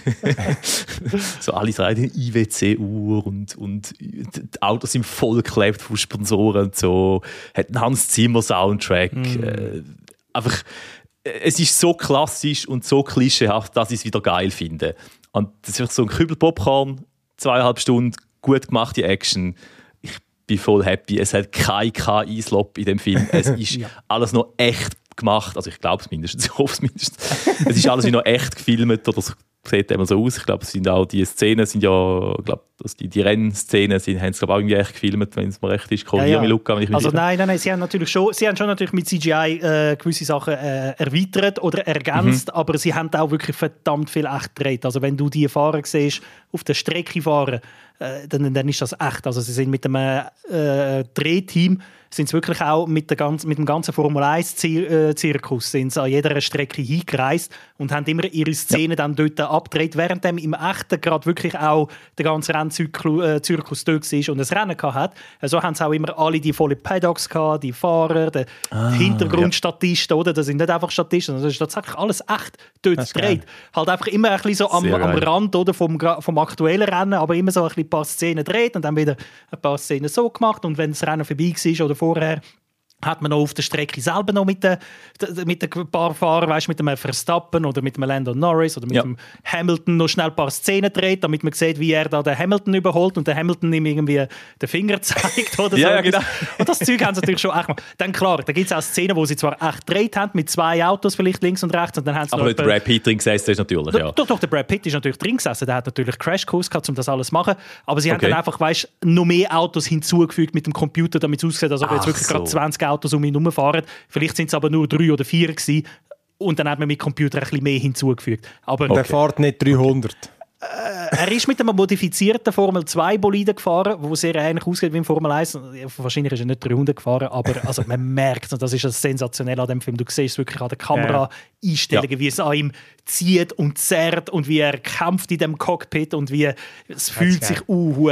D: du. So alle drei den I W C-Uhr und, und die Autos sind vollgeklebt von Sponsoren und so. Hat einen Hans Zimmer Soundtrack. Mm. Äh, einfach, es ist so klassisch und so klischeehaft, dass ich es wieder geil finde. Und das ist einfach so ein Kübel Popcorn, zweieinhalb Stunden, gut gemachte Action. Bin voll happy. Es hat kein K I-Slop in dem Film. Es ist ja. alles noch echt gemacht. Also ich glaube es mindestens, ich hoffe es mindestens. Es ist alles wie noch echt gefilmt oder sieht immer so aus. Ich glaube, sind auch die Szenen sind ja, ich glaube, also die, die Rennszenen sind, haben es glaube auch irgendwie echt gefilmt, wenn es mir recht ist.
A: Ja, ja.
D: Mich, Luca, wenn ich
A: also
D: mich
A: nein, nein, nein, sie haben natürlich schon, sie haben schon natürlich mit C G I äh, gewisse Sachen äh, erweitert oder ergänzt, mhm. aber sie haben auch wirklich verdammt viel echt gedreht. Also wenn du die Fahrer siehst, auf der Strecke fahren, äh, dann, dann ist das echt. Also sie sind mit dem äh, Drehteam sind sie wirklich auch mit, der ganz, mit dem ganzen Formel eins Zirkus sind sie an jeder Strecke hingereist und haben immer ihre Szenen ja. dann dort abgedreht, während dem im Echten gerade wirklich auch der ganze Rennzirkus dort war und ein Rennen hatte. So haben sie auch immer alle die vollen Paddocks gehabt, die Fahrer, die ah, Hintergrundstatisten, ja. oder? Das sind nicht einfach Statisten, das ist tatsächlich alles echt dort gedreht. Halt einfach immer ein bisschen so am, am Rand oder, vom, vom aktuellen Rennen, aber immer so ein, bisschen ein paar Szenen dreht und dann wieder ein paar Szenen so gemacht und wenn das Rennen vorbei war oder vorher, hat man noch auf der Strecke selber noch mit den mit ein paar Fahrern, weißt, mit einem Verstappen oder mit einem Lando Norris oder mit ja. dem Hamilton noch schnell ein paar Szenen dreht, damit man sieht, wie er da den Hamilton überholt und der Hamilton ihm irgendwie den Finger zeigt oder so.
D: Ja, ja, genau.
A: Und das Zeug haben sie natürlich schon echt mal. Dann klar, da gibt es auch Szenen, wo sie zwar echt gedreht haben, mit zwei Autos vielleicht links und rechts und dann haben sie
D: aber
A: noch
D: der Brad Pitt drin gesessen ist natürlich, ja.
A: Doch, doch, der Brad Pitt ist natürlich drin gesessen, der hat natürlich Crashkurs gehabt, um das alles zu machen, aber sie
D: okay.
A: haben dann einfach, weißt, noch mehr Autos hinzugefügt mit dem Computer, damit es aussieht, als ob jetzt wirklich so. gerade zwanzig Autos um ihn herumfahren. Vielleicht sind es aber nur drei oder vier gewesen. Und dann hat man mit Computer ein bisschen mehr hinzugefügt. Aber
C: okay. Der fährt nicht dreihundert.
A: Äh, er ist mit einem modifizierten Formel zwei Boliden gefahren, wo sehr ähnlich aussieht wie im Formel eins. Wahrscheinlich ist er nicht dreihundert gefahren, aber also man merkt, und das ist das sensationell an dem Film, du siehst es wirklich an der Kamera-Einstellungen, ja. wie es an ihm zieht und zerrt und wie er kämpft in dem Cockpit und wie es fühlt sich uh,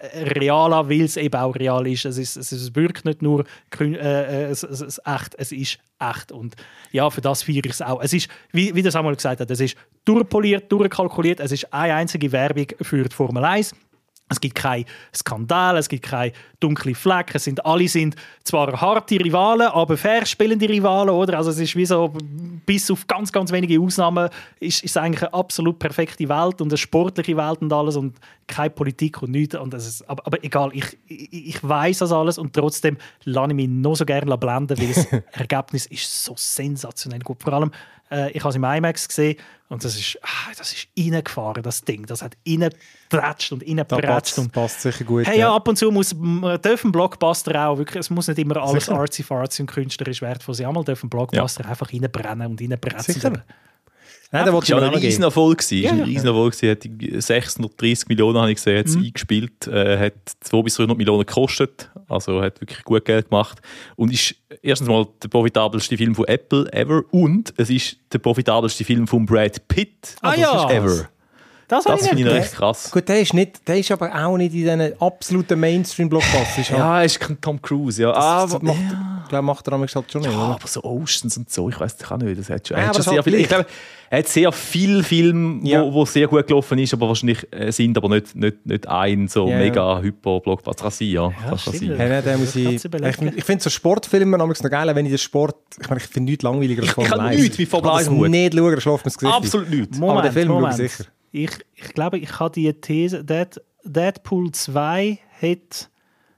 A: real an, weil es eben auch real ist. Es, ist, es wirkt nicht nur äh, es, es, es echt, es ist echt. Und ja, für das feiere ich es auch. Es ist, wie, wie der Samuel gesagt hat, es ist durchpoliert, durchkalkuliert, es ist eine einzige Werbung für die Formel eins. Es gibt keine Skandale, es gibt keine dunklen Flecken. Es sind, alle sind zwar harte Rivalen, aber fair spielende Rivalen. Oder? Also es ist wie so, bis auf ganz, ganz wenige Ausnahmen ist es eigentlich eine absolut perfekte Welt und eine sportliche Welt und alles und keine Politik und nichts. Und das ist, aber, aber egal, ich, ich, ich weiss das alles und trotzdem lasse ich mich noch so gerne blenden, weil das Ergebnis ist so sensationell gut. Vor allem, äh, ich habe es im IMAX gesehen und das ist, ah, das ist reingefahren, das Ding. Das hat reingepratscht und reingepratscht.
C: Das passt sicher gut.
A: Hey, ja, ab und zu muss, dürfen Blockbuster auch, wirklich, es muss nicht immer alles artsy-fartsy und künstlerisch wertvoll sein. Einmal dürfen Blockbuster ja. einfach reinbrennen und reinpratzen.
D: Nein, der war ein Riesenerfolg. Es war ein Riesenerfolg. Hat sechshundertdreißig Millionen, habe ich gesehen, hat mhm. eingespielt. Äh, hat zweihundert bis dreihundert Millionen gekostet. Also hat wirklich gut Geld gemacht. Und ist erstens mal der profitabelste Film von Apple ever. Und es ist der profitabelste Film von Brad Pitt
A: ah, ja.
D: ever.
A: Das,
D: das finde ich noch recht krass.
C: Gut, der ist, nicht, der ist aber auch nicht in diesen absoluten Mainstream-Blockbusters.
D: Ja, er ist kein Tom Cruise. Ja.
C: Das, das
D: aber,
C: macht,
D: ja.
C: Ich glaube, macht er halt schon nicht.
D: Ja,
C: oder?
D: aber so Oceans und so, ich weiß das auch nicht. Das hat schon,
C: ja,
D: er hat schon sehr
C: halt
D: viel, ich glaube, er hat sehr viele Filme, ja. wo, wo sehr gut gelaufen ist, aber wahrscheinlich äh, sind aber nicht, nicht, nicht ein so ja. mega hyper-Blockbuster. Kann sein, ja.
A: ja
D: das kann sein.
C: Ja, ja, muss ich ich, ich finde so Sportfilme noch geil, wenn ich den Sport... Ich meine, ich finde nichts langweiliger als Formel eins.
D: Ich kann nichts wie Formel eins.
C: Ich kann nicht schauen, dann schläft mir das Gesicht.
D: Absolut nichts.
A: Moment,
C: aber den Film
A: Moment.
C: schaue ich sicher.
A: Ich, ich glaube, ich habe die These, Dead, Deadpool zwei hat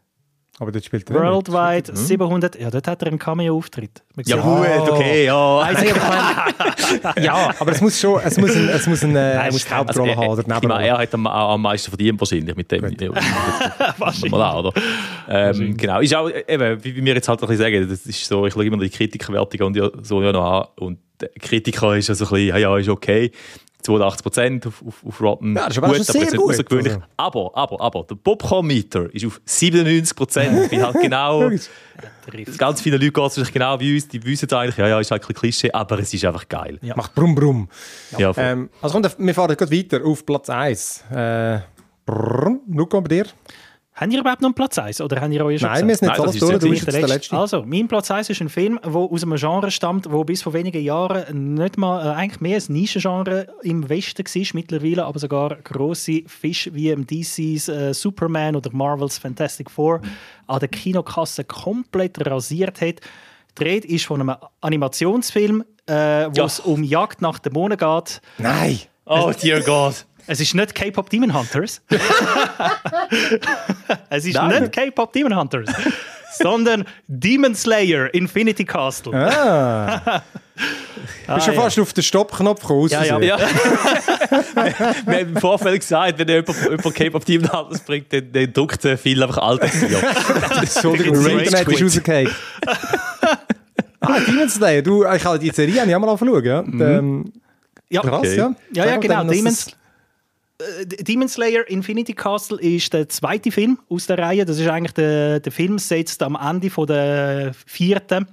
C: aber dort spielt er
A: worldwide nicht. siebenhundert, ja, dort hat er einen Cameo-Auftritt.
D: Ja gut, okay, ja.
C: Ja, aber es muss schon, es muss, ein, es muss eine, Nein, muss die Hauptrolle also, haben. Oder
D: ich meine, er hat am, am meisten verdient wahrscheinlich mit dem. Wahrscheinlich. Mal auch, ähm, genau, ist auch, eben, wie wir jetzt halt ein bisschen sagen, das ist so, ich schaue immer die Kritikerwertung und ja, so ja noch an und der Kritiker ist ja so ein bisschen, ja, ja, ist okay. zweiundachtzig Prozent auf, auf, auf Rotten.
C: Ja, das ist aber gut, schon sehr gut.
D: Also. Aber, aber, aber, der Popcorn-Meter ist auf siebenundneunzig Prozent. Weil halt genau, ganz viele Leute geht es vielleicht genau wie uns, die wissen eigentlich, ja, ja, ist halt ein Klischee, aber es ist einfach geil.
C: Ja. Macht brumm, brumm.
D: Ja. Ja,
C: ähm, also kommt, wir fahren gerade weiter auf Platz eins. Äh, Luca, bei dir?
A: Haben ihr überhaupt noch einen Platz eins? Oder haben ihr euch schon
C: Nein, wir sind nicht alles durch, du bist
A: der,
C: der Letzte.
A: Also, mein Platz eins ist ein Film, der aus einem Genre stammt, der bis vor wenigen Jahren nicht mal, äh, eigentlich mehr ein Nischengenre im Westen war, mittlerweile aber sogar grosse Fische wie im D C's äh, Superman oder Marvels Fantastic Four an der Kinokasse komplett rasiert hat. Die Rede ist von einem Animationsfilm, äh, wo ja. es um Jagd nach Dämonen geht.
C: Nein!
D: Oh, dear God!
A: Es ist nicht K-Pop Demon Hunters. Es ist
D: Nein.
A: nicht K-Pop Demon Hunters, sondern Demon Slayer Infinity Castle.
C: Ah. Du bist schon fast auf den Stoppknopf gekommen.
A: Ja, ja.
D: Ja. Wir haben im Vorfeld gesagt, wenn jemand, jemand K-Pop-Team nach Hause bringt, dann, dann druckt er viel einfach altes Bier.
C: Entschuldigung, das Internet ist rausgefallen. Ah, Demon Slayer. Du, ich habe die Serie habe ich auch mal anschauen. Ja?
A: Mhm.
C: Ähm,
A: Ja.
C: krass,
D: Okay.
C: ja.
A: Ja, ja,
C: Sag
A: genau.
C: mal, dass
A: Demon,
C: das-
A: äh, Demon Slayer Infinity Castle ist der zweite Film aus der Reihe. Das ist eigentlich der, der Film setzt am Ende von der vierten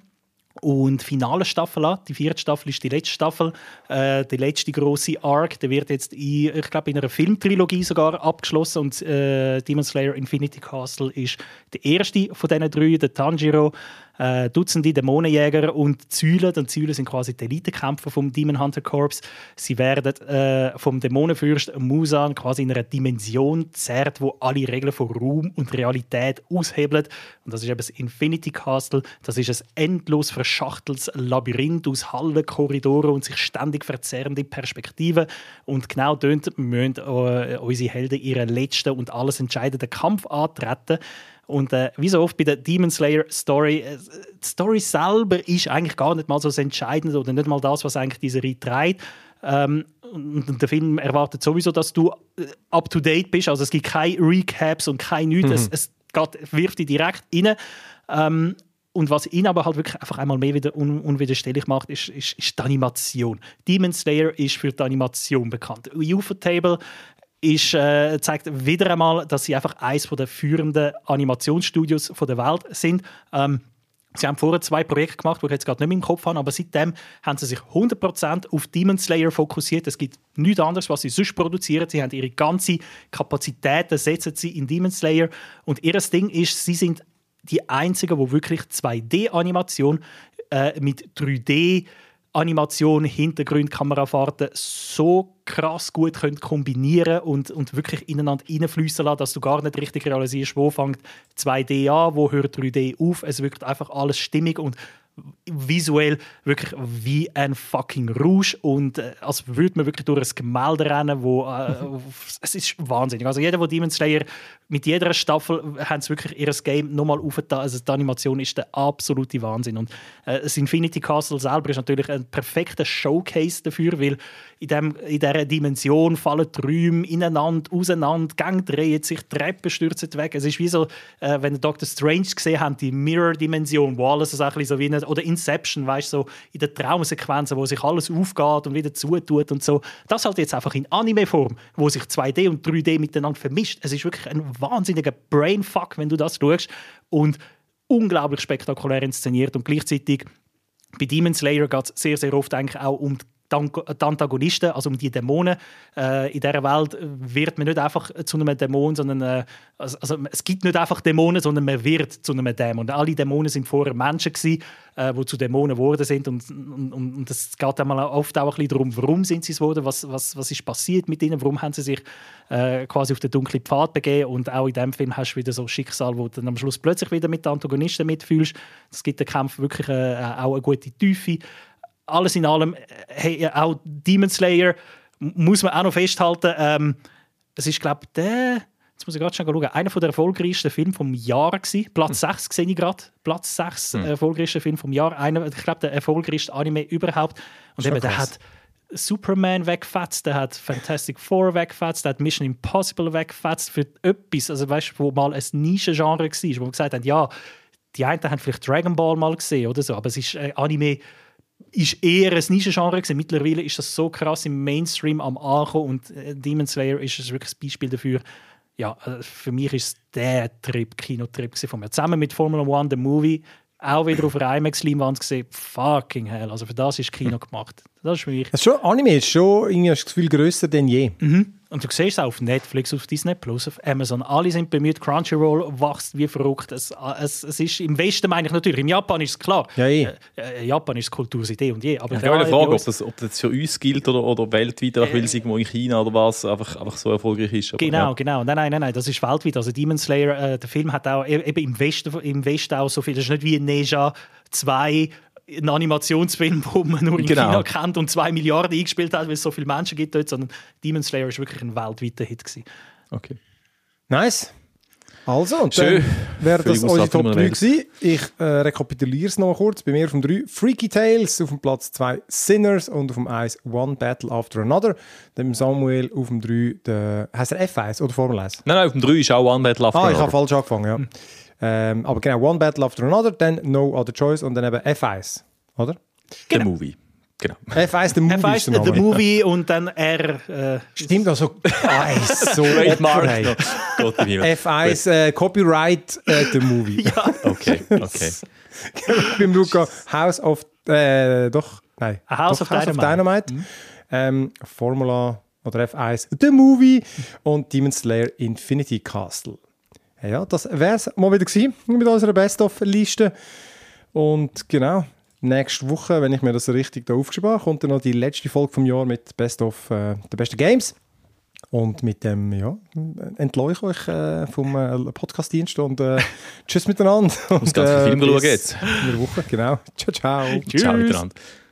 A: und finalen Staffel an. Die vierte Staffel ist die letzte Staffel. Äh, der letzte grosse Arc, der wird jetzt in, ich glaube, in einer Filmtrilogie sogar abgeschlossen. Und äh, Demon Slayer Infinity Castle ist der erste von diesen drei, der Tanjiro. Äh, Dutzende Dämonenjäger und Züle. Und Züle sind quasi die Elitekämpfer vom Demon Hunter Corps. Sie werden äh, vom Dämonenfürst Musan quasi in einer Dimension zerrt, wo alle Regeln von Raum und Realität aushebelt. Und das ist eben das Infinity Castle. Das ist ein endlos verschachteltes Labyrinth aus Hallen, Korridoren und sich ständig verzerrende Perspektiven. Und genau dort müssen äh, unsere Helden ihren letzten und alles entscheidenden Kampf antreten. Und äh, wie so oft bei der Demon Slayer Story, äh, die Story selber ist eigentlich gar nicht mal so das Entscheidende oder nicht mal das, was eigentlich diese Reihe trägt. Ähm, und, und der Film erwartet sowieso, dass du äh, up to date bist. Also es gibt keine Recaps und kein nichts. Mhm. Es, es geht, wirft dich direkt rein. Ähm, und was ihn aber halt wirklich einfach einmal mehr wieder un- unwiderstehlich macht, ist, ist, ist die Animation. Demon Slayer ist für die Animation bekannt. Ufotable ist, äh, zeigt wieder einmal, dass sie einfach eines der führenden Animationsstudios der Welt sind. Ähm, sie haben vorher zwei Projekte gemacht, die ich jetzt gerade nicht mehr im Kopf habe, aber seitdem haben sie sich hundert Prozent auf Demon Slayer fokussiert. Es gibt nichts anderes, was sie sonst produzieren. Sie haben ihre ganze Kapazitäten, setzen sie in Demon Slayer. Und ihr Ding ist, sie sind die Einzigen, die wirklich zwei D-Animation äh, mit drei D Animation, Hintergrund, Kamerafahrten so krass gut können kombinieren und, und wirklich ineinander reinfließen lassen, dass du gar nicht richtig realisierst, wo fängt zwei D an, wo hört drei D auf. Es wirkt einfach alles stimmig und visuell wirklich wie ein fucking Rausch und äh, als würde man wirklich durch ein Gemälde rennen, wo äh, es ist wahnsinnig. Also jeder, der Demon Slayer mit jeder Staffel haben sie wirklich ihr Game nochmal aufgetan. Also die Animation ist der absolute Wahnsinn und äh, das Infinity Castle selber ist natürlich ein perfekter Showcase dafür, weil in, dem, in dieser Dimension fallen die Räume ineinander, auseinander, die Gänge drehen sich, die Treppen stürzen weg. Es ist wie so, äh, wenn ihr Doctor Strange gesehen habt, die Mirror-Dimension, wo alles so ein bisschen so wie eine, oder Inception, weißt du, so in den Traumsequenzen, wo sich alles aufgeht und wieder zutut und so. Das halt jetzt einfach in Anime-Form, wo sich zwei D und drei D miteinander vermischt. Es ist wirklich ein wahnsinniger Brainfuck, wenn du das schaust und unglaublich spektakulär inszeniert und gleichzeitig bei Demon Slayer geht es sehr, sehr oft eigentlich auch um die die Antagonisten, also um die Dämonen. Äh, in dieser Welt wird man nicht einfach zu einem Dämon, sondern äh, also, also, es gibt nicht einfach Dämonen, sondern man wird zu einem Dämon. Und alle Dämonen sind vorher Menschen gewesen, äh, die zu Dämonen geworden sind. Und, und, und es geht einmal oft auch ein bisschen darum, warum sind sie es geworden, was, was, was ist passiert mit ihnen, warum haben sie sich äh, quasi auf den dunklen Pfad begeben. Und auch in diesem Film hast du wieder so Schicksal, wo du dann am Schluss plötzlich wieder mit den Antagonisten mitfühlst. Es gibt den Kampf wirklich äh, auch eine gute Tiefe. Alles in allem, hey, auch Demon Slayer muss man auch noch festhalten. Ähm, es ist, glaube ich, der, jetzt muss ich gerade schon schauen, einer der erfolgreichsten Filme vom Jahr gewesen. Platz hm. sechs sehe ich gerade. Platz sechs hm. erfolgreichster Film vom Jahr. Einer, ich glaube, der erfolgreichste Anime überhaupt. Und eben, der hat Superman weggefetzt, der hat Fantastic Four weggefetzt, der hat Mission Impossible weggefetzt für etwas, also weißt, wo mal ein Nischengenre war, wo man gesagt hat, ja, die einen haben vielleicht Dragon Ball mal gesehen oder so, aber es ist äh, Anime ist eher ein Nischengenre gewesen. Mittlerweile ist das so krass im Mainstream am Ankommen und äh, Demon Slayer ist ein wirklich ein Beispiel dafür. Ja, äh, für mich ist es der Trip, Kinotrip von mir. Zusammen mit Formula One, der Movie, auch wieder auf einer IMAX-Leinwand gesehen. Fucking hell, also für das ist Kino gemacht. Das ist für mich.
C: Das ist schon, Anime ist schon irgendwie das Gefühl grösser denn je.
A: Mhm. Und du siehst es auch auf Netflix, auf Disney Plus, auf Amazon. Alle sind bemüht. Crunchyroll wächst wie verrückt. Es, es, es ist im Westen, meine ich natürlich. Im Japan ist es klar.
C: Ja, eh.
A: äh, Japan ist Kultursidee und je. Aber
D: ich habe eine Frage, ob das, ob das für uns gilt oder, oder weltweit, äh, weil es irgendwo in China oder was einfach, einfach so erfolgreich ist. Aber,
A: genau,
D: ja.
A: genau. Nein, nein, nein, nein, das ist weltweit. Also Demon Slayer, äh, der Film hat auch eben im Westen, im Westen auch so viel. Das ist nicht wie Neja zwei, ein Animationsfilm, den man nur in
D: genau.
A: China kennt und zwei Milliarden eingespielt hat, weil es so viele Menschen gibt dort, sondern Demon Slayer war wirklich ein weltweiter Hit gewesen.
D: Okay.
C: Nice. Also, und
D: Schön.
C: dann wäre
D: Für
C: das
D: die
C: unsere
D: Aussage
C: Top
D: Nummer
C: drei
D: eins.
C: gewesen. Ich äh, rekapituliere es noch mal kurz. Bei mir auf dem drei Freaky Tales, auf dem Platz zwei Sinners und auf dem eins One Battle After Another. Dann Samuel auf dem drei, der, heisst er F eins oder Formel eins?
D: Nein, nein, auf dem drei ist auch One Battle After
C: Ah, ich habe
D: Another.
C: falsch angefangen, ja. Ähm, aber genau, One Battle After Another, dann No Other Choice und dann eben F eins, oder?
D: Der Movie. Genau.
C: F eins, der Movie
A: F eins,
C: ist der
A: The
C: Name.
A: Movie und dann R. Äh,
C: Stimmt, also eins, so
D: Trademark.
C: Opfer, hey.
D: noch. Gott im Himmel.
C: F eins, äh, Copyright, äh, The Movie.
A: ja,
D: Okay, okay.
C: Beim Luca House of, äh, doch, nein.
A: A House
C: doch,
A: of Dynamite.
C: Dynamite. Ähm, Formula oder F eins, The Movie und Demon Slayer Infinity Castle. Ja, das wäre es mal wieder gewesen mit unserer Best-of-Liste. Und genau, nächste Woche, wenn ich mir das richtig da aufgeschrieben habe, kommt dann noch die letzte Folge vom Jahr mit Best-of äh, der besten Games. Und mit dem, ja, entlasse ich euch äh, vom äh, Podcast-Dienst und äh, tschüss miteinander.
D: Ich muss ganz viele Filme schauen
C: bis
D: jetzt.
C: in einer Woche, genau. Ciao, ciao.
D: Ciao miteinander.